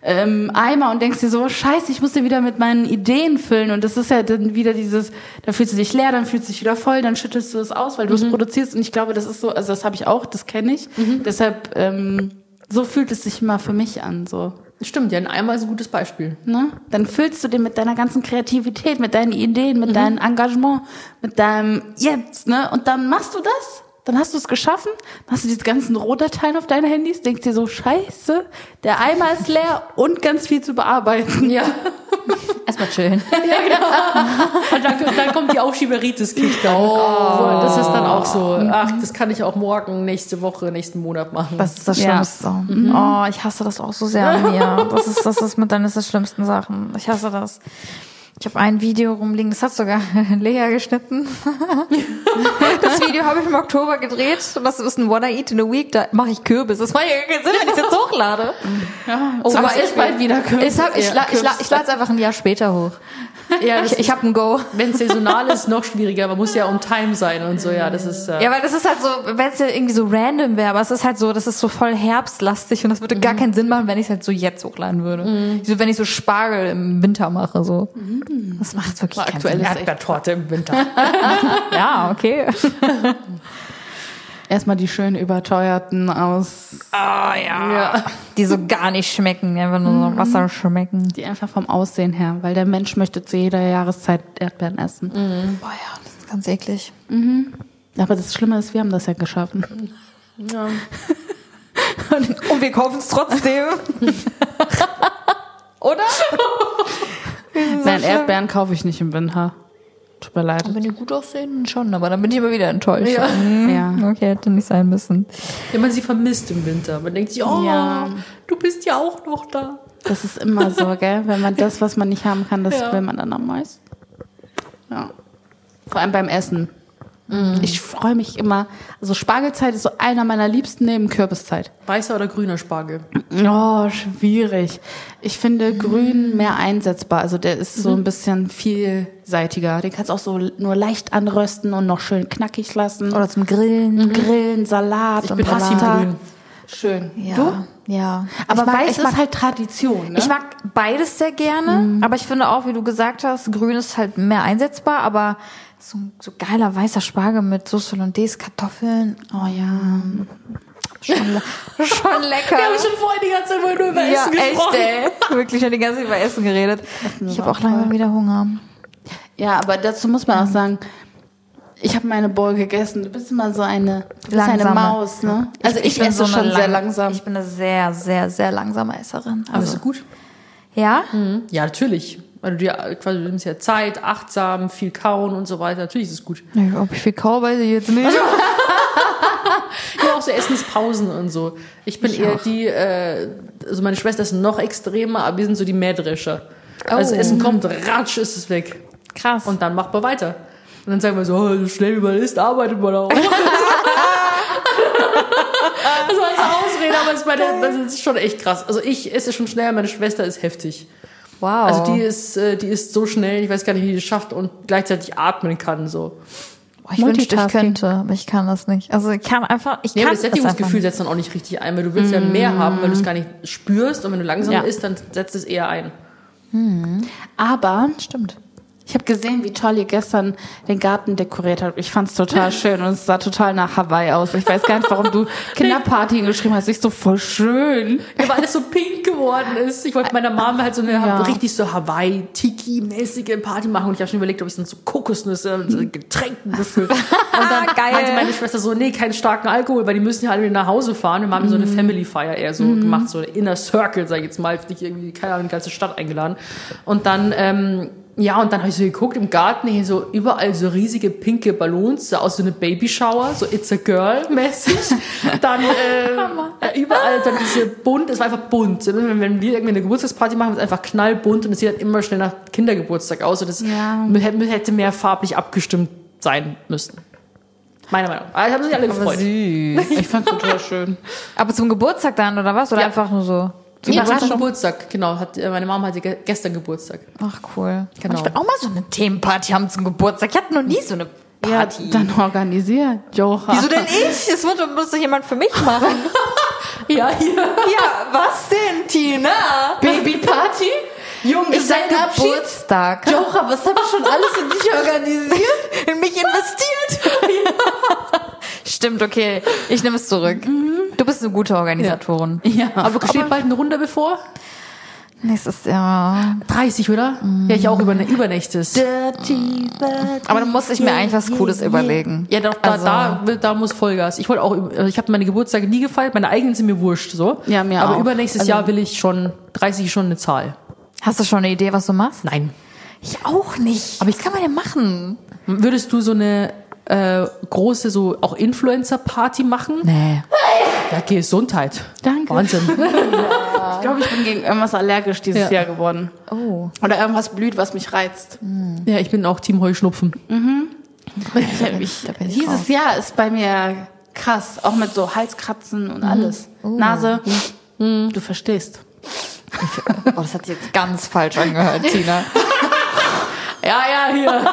ähm, Eimer und denkst dir so, scheiße, ich muss dir wieder mit meinen Ideen füllen. Und das ist ja dann wieder dieses, da fühlst du dich leer, dann fühlst du dich wieder voll, dann schüttelst du es aus, weil du es produzierst. Und ich glaube, das ist so, also das habe ich auch, das kenne ich. Mhm. Deshalb, ähm, so fühlt es sich immer für mich an, so. Stimmt, ja, ein Eimer ist ein gutes Beispiel. Ne? Dann füllst du den mit deiner ganzen Kreativität, mit deinen Ideen, mit mhm. deinem Engagement, mit deinem Jetzt, ne? Und dann machst du das, dann hast du es geschaffen, dann hast du diese ganzen Rohdateien auf deinen Handys, denkst dir so, scheiße, der Eimer ist leer und ganz viel zu bearbeiten. Ja. Erstmal chillen. Ja, genau. Und dann, dann kommt die Aufschieberitis-Kick dann. Oh. Das ist dann auch so, ach, das kann ich auch morgen, nächste Woche, nächsten Monat machen. Das ist das Schlimmste. Ja. Mhm. Oh, ich hasse das auch so sehr an mir. Das ist, das ist mit eines der schlimmsten Sachen. Ich hasse das. Ich habe ein Video rumliegen, das hat sogar Lea geschnitten. Das Video habe ich im Oktober gedreht und das ist ein What I Eat in a Week, da mache ich Kürbis. Das macht ja keinen Sinn, wenn ich es jetzt hochlade. Ja, oh, aber ist bald wieder Kürbis. Ich, hab, ich, la, ich, la, ich lade es einfach ein Jahr später hoch. Ja, ich, ich habe ein Go. Wenn es saisonal ist, noch schwieriger. Man muss ja on time sein und so, ja, das ist... Äh ja, weil das ist halt so, wenn es ja irgendwie so random wäre, aber es ist halt so, das ist so voll herbstlastig und das würde mhm. gar keinen Sinn machen, wenn ich es halt so jetzt hochladen würde. Mhm. So, wenn ich so Spargel im Winter mache, so. Mhm. Das macht wirklich keinen Sinn. Erdbeertorte im Winter. Ja, okay. Erstmal die schön überteuerten aus... Ah, oh, ja. ja. Die so gar nicht schmecken, einfach nur so Wasser schmecken. Die einfach vom Aussehen her, weil der Mensch möchte zu jeder Jahreszeit Erdbeeren essen. Mhm. Boah ja, das ist ganz eklig. Mhm. Aber das Schlimme ist, wir haben das ja geschaffen. Ja. Und, und wir kaufen es trotzdem. Oder? Nein, so Erdbeeren kaufe ich nicht im Winter. Tut mir leid. Und wenn die gut aussehen, schon, aber dann bin ich immer wieder enttäuscht. Ja. ja. Okay, hätte nicht sein müssen. Wenn man sie vermisst im Winter. Man denkt sich, oh, ja. du bist ja auch noch da. Das ist immer so, gell? Wenn man das, was man nicht haben kann, das ja. will man dann am meisten. Ja. Vor allem beim Essen. Mhm. Ich freue mich immer. Also Spargelzeit ist so einer meiner liebsten neben Kürbiszeit. Weißer oder grüner Spargel? Oh, schwierig. Ich finde mhm. grün mehr einsetzbar. Also der ist mhm. so ein bisschen vielseitiger. Den kannst du auch so nur leicht anrösten und noch schön knackig lassen. Oder zum Grillen. Mhm. Grillen, Salat ich und bin Pasta. grün. Schön. Ja. Du? Ja. Aber mag, weiß mag, ist halt Tradition, ne? Ich mag beides sehr gerne, mhm. aber ich finde auch, wie du gesagt hast, grün ist halt mehr einsetzbar, aber so, so geiler weißer Spargel mit Sauce Hollandaise, Kartoffeln, oh ja, schon, schon lecker. Wir haben schon vorhin die ganze Zeit nur über ja, Essen gesprochen. Echt, ey. Wirklich schon die ganze Zeit über Essen geredet. Ich habe auch lange wieder Hunger. Ja, aber dazu muss man auch sagen, ich habe meine Bowl gegessen. Du bist immer so eine, du bist eine Maus, ne? Also ich, ich, ich esse so schon lang, sehr langsam. Ich bin eine sehr, sehr, sehr langsame Esserin. Also. Aber ist gut. Ja? Mhm. Ja, natürlich. Weil du dir quasi, du nimmst ja Zeit, achtsam, viel kauen und so weiter. Natürlich ist es gut. Ja, ob ich viel kaue, weiß ich jetzt nicht. Ja, auch so Essenspausen und so. Ich bin ich eher auch. die, äh, also meine Schwester ist noch extremer, aber wir sind so die Mähdrescher. Oh. Also Essen kommt, ratsch, ist es weg. Krass. Und dann macht man weiter. Und dann sagen wir so, oh, so schnell wie man ist, arbeitet man auch. Das war als Ausrede, aber es meine, das ist schon echt krass. Also ich esse schon schnell, meine Schwester ist heftig. Wow. Also die ist, die ist so schnell, ich weiß gar nicht, wie die das schafft und gleichzeitig atmen kann, so. Oh, ich wünschte, ich könnte, aber ich kann das nicht. Also ich kann einfach, ich ja, kann das Sättigungsgefühl setzt dann auch nicht richtig ein, weil du willst mm. ja mehr haben, weil du es gar nicht spürst und wenn du langsam ja. isst, dann setzt es eher ein. Mm. Aber, stimmt. Ich habe gesehen, wie toll ihr gestern den Garten dekoriert habt. Ich fand's total schön und es sah total nach Hawaii aus. Ich weiß gar nicht, warum du Kinderparty geschrieben hast. Ich so voll schön. Ja, weil alles so pink geworden ist. Ich wollte meiner Mama halt so eine ja. richtig so Hawaii-Tiki-mäßige Party machen und ich habe schon überlegt, ob ich dann so Kokosnüsse und so Getränken befüllt. Und dann Geil. meinte meine Schwester so, nee, keinen starken Alkohol, weil die müssen ja alle wieder nach Hause fahren. Wir haben mm. so eine Family-Feier eher so mm. gemacht, so eine Inner Circle, sag ich jetzt mal, nicht irgendwie, keine Ahnung, die ganze Stadt eingeladen. Und dann, ähm, ja, und dann habe ich so geguckt im Garten, hier so überall so riesige pinke Ballons, so aus so eine Babyshower, so It's a Girl mäßig. Dann äh, überall dann diese bunt, es war einfach bunt. Wenn, wenn wir irgendwie eine Geburtstagsparty machen, ist es einfach knallbunt und es sieht halt immer schnell nach Kindergeburtstag aus. Und das ja. hätte mehr farblich abgestimmt sein müssen. Meiner Meinung nach. Also haben sich alle gefreut. Süß. Ich fand's total schön. Aber zum Geburtstag dann, oder was? Oder ja. einfach nur so? Ja, zum Geburtstag, genau. Hat, meine Mama hatte gestern Geburtstag. Ach, cool. Genau. Ich will auch mal so eine Themenparty haben zum Geburtstag. Ich hatte noch nie so eine Party. Ja, dann organisiert, Joha. Wieso denn ich? Es muss doch jemand für mich machen. Ja, hier. Ja, was denn, Tina? Babyparty? Junge, Ich sag Geburtstag. Jocha, was hab ich schon alles in dich organisiert? In mich investiert. Stimmt, okay. Ich nehme es zurück. Du bist eine gute Organisatorin. Ja. Aber steht bald eine Runde bevor? Nächstes Jahr. dreißig, oder? Ja, ich auch über, übernächstes. Aber dann muss ich mir eigentlich was Cooles überlegen. Ja, doch, da, Also- da, da muss Vollgas. Ich wollte auch, also ich habe meine Geburtstage nie gefeiert, meine eigenen sind mir wurscht, so. Ja, mir Aber auch. übernächstes Also- Jahr will ich schon, dreißig ist schon eine Zahl. Hast du schon eine Idee, was du machst? Nein. Ich auch nicht. Aber ich kann man denn machen? Würdest du so eine äh, große, so auch Influencer-Party machen? Nee. Ja, Gesundheit. Danke. Wahnsinn. Ich glaube, ich bin gegen irgendwas allergisch dieses Ja. Jahr geworden. Oh. Oder irgendwas blüht, was mich reizt. Ja, ich bin auch Team Heuschnupfen. Ich, ich, Da bin ich dieses raus. Jahr ist bei mir krass. Auch mit so Halskratzen und alles. Nase, du verstehst. Oh, das hat sich jetzt ganz falsch angehört, Tina. Ja, ja, hier.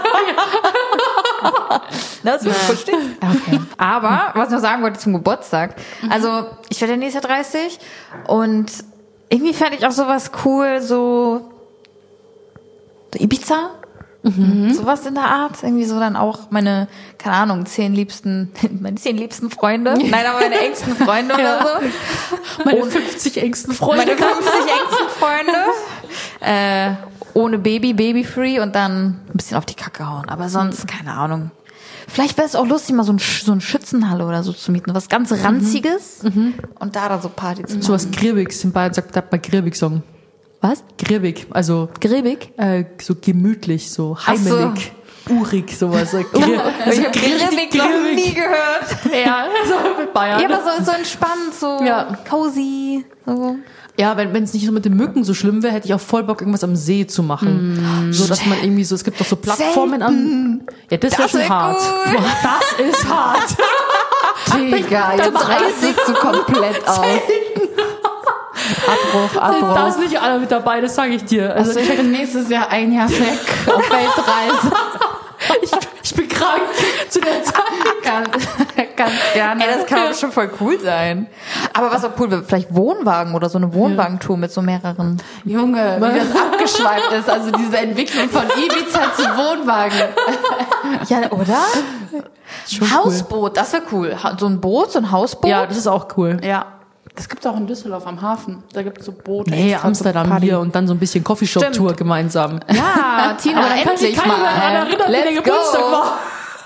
Das du verstehst. Okay. Aber, was ich noch sagen wollte zum Geburtstag. Also, ich werde ja nächstes Jahr dreißig und irgendwie fände ich auch sowas cool, so, so Ibiza. Mhm. Sowas in der Art. Irgendwie so dann auch meine, keine Ahnung, zehn liebsten, meine zehn liebsten Freunde. Nein, aber meine engsten Freunde oder so. Meine fünfzig engsten Freunde. Meine fünfzig engsten Freunde. Äh, ohne Baby, baby-free und dann ein bisschen auf die Kacke hauen. Aber sonst, keine Ahnung. Vielleicht wäre es auch lustig, mal so ein, Sch- so ein Schützenhalle oder so zu mieten. Was ganz Ranziges. Und da dann so Party zu machen. So was Griebigs. In Bayern sagt sagt man Griebig sagen. Was? Griebig. Also, Gräbig? äh, so gemütlich, so Ach so. heimelig. Urig, sowas. So, Gri- Ich habe Gräbig noch nie gehört. Ja, so mit Bayern. Ja, aber so, so entspannt, so Ja. cozy. So. Ja, wenn es nicht so mit den Mücken so schlimm wäre, hätte ich auch voll Bock, irgendwas am See zu machen. So, dass man irgendwie so, es gibt doch so Plattformen am... Ja, das, wäre Das schon wär hart. gut. Boah, das ist hart. Digga, jetzt reißt du komplett aus. Abbruch, Abbruch. Da ist nicht einer mit dabei, das sage ich dir. Also, Also ich bin nächstes Jahr ein Jahr weg auf Weltreise. ich, ich bin krank zu der Zeit. Ganz, ganz gerne. Ey, das kann doch schon voll cool sein. Aber was auch cool wäre, vielleicht Wohnwagen oder so eine Wohnwagentour mit so mehreren. Junge, wie das abgeschweift ist. Also diese Entwicklung von Ibiza zu Wohnwagen. Ja, oder? Schon Hausboot, das wäre cool. Ha- So ein Boot, so ein Hausboot. Ja, das ist auch cool. Ja. Das gibt's auch in Düsseldorf am Hafen. Da gibt's so Boote. Nee, extra Amsterdam zur Party. hier und dann so ein bisschen Coffeeshop-Tour gemeinsam. Ja, Tina, Aber dann kann sich endlich keiner mal. mehr daran erinnern, wie der Let's Geburtstag go. war.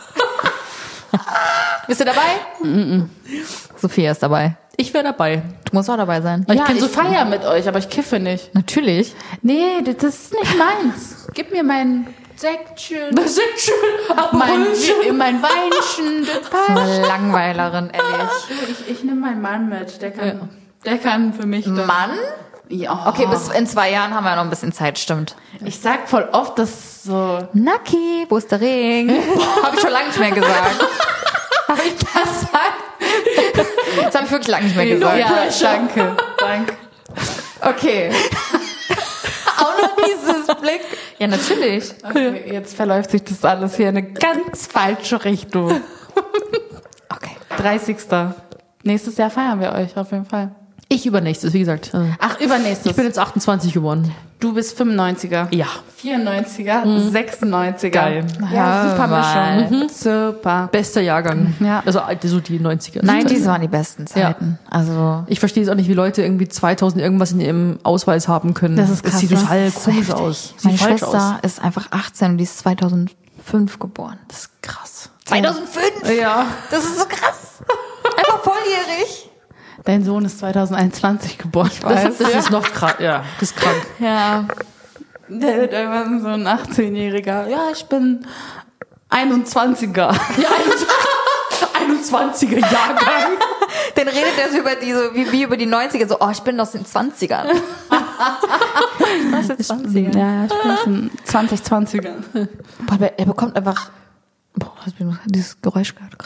Bist du dabei? Mm-mm. Sophia ist dabei. Ich wäre dabei. Du musst auch dabei sein. Ich Ja, kann so ich- feiern mit euch, aber ich kiffe nicht. Natürlich. Nee, das ist nicht meins. Gib mir mein Sektchen, Das sind schön. mein, Aperolchen. mein Weinchen, das passt. Eine Langweilerin, ehrlich. Ich, ich nehme meinen Mann mit. Der kann, der kann für mich dann. Mann? Ja. Okay, bis in zwei Jahren haben wir noch ein bisschen Zeit, stimmt. Ich sag voll oft, dass so. Naki, wo ist der Ring? Habe ich schon lange nicht mehr gesagt. Habe ich das gesagt? Das habe ich wirklich lange nicht mehr gesagt. Ja, danke. Danke. Okay. Auch noch dieses Blick. Ja, natürlich. Okay, jetzt verläuft sich das alles hier in eine ganz falsche Richtung. Okay. dreißigster Nächstes Jahr feiern wir euch auf jeden Fall. Ich übernächstes, wie gesagt. Ach, übernächstes. Ich bin jetzt achtundzwanzig geworden. Du bist fünfundneunziger. Ja. vierundneunziger, sechsundneunziger. Geil. Ja, super mal. Mischung. Mhm. Super. Bester Jahrgang. Ja. Also alte, so die neunziger. Nein, diese waren die besten Zeiten. Also, Ich verstehe es auch nicht, wie Leute irgendwie zweitausend irgendwas in ihrem Ausweis haben können. Das ist krass, sieht ne? total Das ist komisch heftig. aus. Sieht meine falsch Schwester aus. ist einfach achtzehn und die ist zweitausendfünf geboren. Das ist krass. zweitausendfünf? Ja. Das ist so krass. Einfach volljährig. Dein Sohn ist zweitausendeinundzwanzig geboren. Das, das ist noch krass. Ja, das ist krank. Ja. Der wird irgendwann so ein achtzehnjähriger. Ja, ich bin einundzwanziger. Ja, einundzwanziger Jahrgang. Dann redet er so über die, so wie, wie über die neunziger, so, oh, ich bin aus den zwanzigern. aus den zwanzigern. Ja, ich bin aus den zwanzig zwanziger. Boah, aber er bekommt einfach, boah, was bin ich, dieses Geräusch gehört.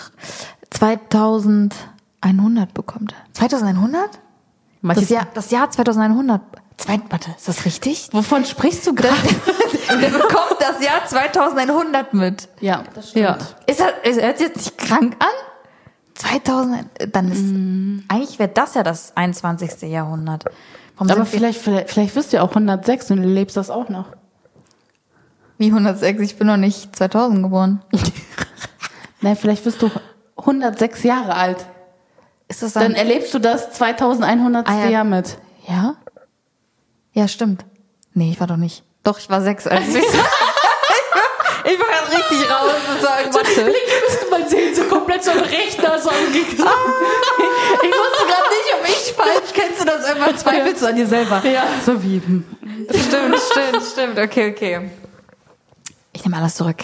zweitausendeinhundert bekommt er. zweitausendeinhundert? Das Jahr, das Jahr zweitausendeinhundert. Zwei, warte, ist das richtig? Wovon sprichst du gerade? Der bekommt das Jahr zweitausendeinhundert mit. Ja, das stimmt. Ja. Ist er, ist er jetzt nicht krank an? zweitausend, dann ist, mm. eigentlich wäre das ja das einundzwanzigste Jahrhundert. Warum Aber vielleicht, vielleicht, vielleicht wirst du ja auch hundertsechs und du lebst das auch noch. Wie hundertsechs? Ich bin noch nicht zweitausend geboren. Nein, vielleicht wirst du hundertsechs Jahre alt. Ist das dann, dann erlebst du das zweitausendeinhundert. Ah, ja. Jahr mit. Ja? Ja, stimmt. Nee, ich war doch nicht. Doch, ich war sechs, als ich Ich war gerade richtig raus und sagen, warte. Müsste man sehen, so komplett so ein Rechner so angegangen. Ah, ich wusste gerade nicht, ob ich falsch. Kennst du das? Irgendwann zweifelst du an dir selber. Ja. So wie. Stimmt, stimmt, stimmt. Okay, okay. Ich nehme alles zurück.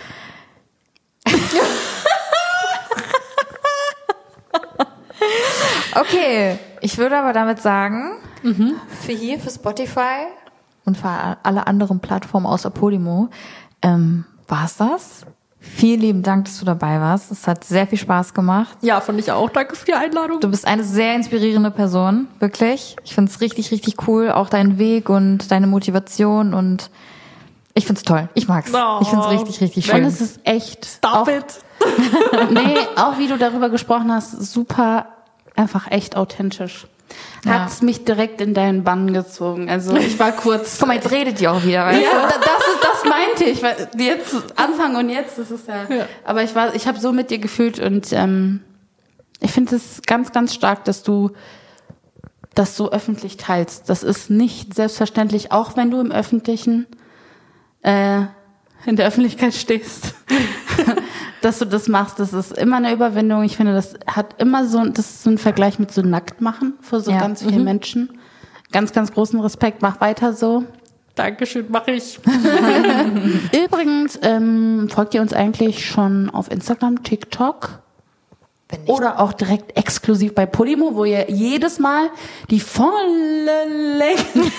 Okay, ich würde aber damit sagen, mhm. für hier, für Spotify und für alle anderen Plattformen außer Podimo, ähm, war's das. Vielen lieben Dank, dass du dabei warst. Es hat sehr viel Spaß gemacht. Ja, fand ich auch. Danke für die Einladung. Du bist eine sehr inspirierende Person, wirklich. Ich finde es richtig, richtig cool. Auch dein Weg und deine Motivation und ich find's toll. Ich mag's. Oh, ich find's richtig, richtig schön. Und es ist echt. Stop auch, it. Nee, auch wie du darüber gesprochen hast, super, einfach echt authentisch. Ja. Hat's mich direkt in deinen Bann gezogen. Also ich war kurz. Guck mal, jetzt redet ihr auch wieder, weißt ja, das ist, das meinte ich. Weil jetzt Anfang und jetzt, das ist ja. ja. Aber ich war, ich habe so mit dir gefühlt und ähm, ich finde es ganz, ganz stark, dass du das so öffentlich teilst. Das ist nicht selbstverständlich, auch wenn du im Öffentlichen äh, in der Öffentlichkeit stehst, dass du das machst. Das ist immer eine Überwindung. Ich finde, das hat immer so, das ist so ein Vergleich mit so Nacktmachen für so ja. ganz viele mhm. Menschen. Ganz, ganz großen Respekt. Mach weiter so. Dankeschön, mache ich. Übrigens, ähm, folgt ihr uns eigentlich schon auf Instagram, TikTok? Oder auch direkt exklusiv bei Podimo, wo ihr jedes Mal die volle Länge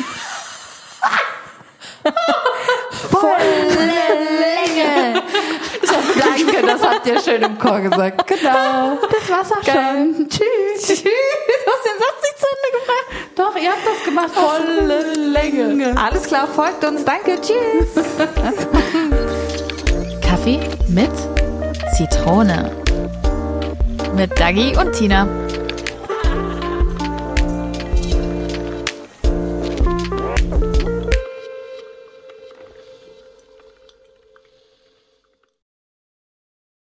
volle Länge. Danke, das habt ihr schön im Chor gesagt. Genau. Das war's auch Geil. schon. Tschüss. Tschüss. Du hast den Satz nicht zu Ende gebracht. Doch, ihr habt das gemacht. Volle Länge. Alles klar, folgt uns. Danke. Tschüss. Kaffee mit Zitrone. Mit Dagi und Tina.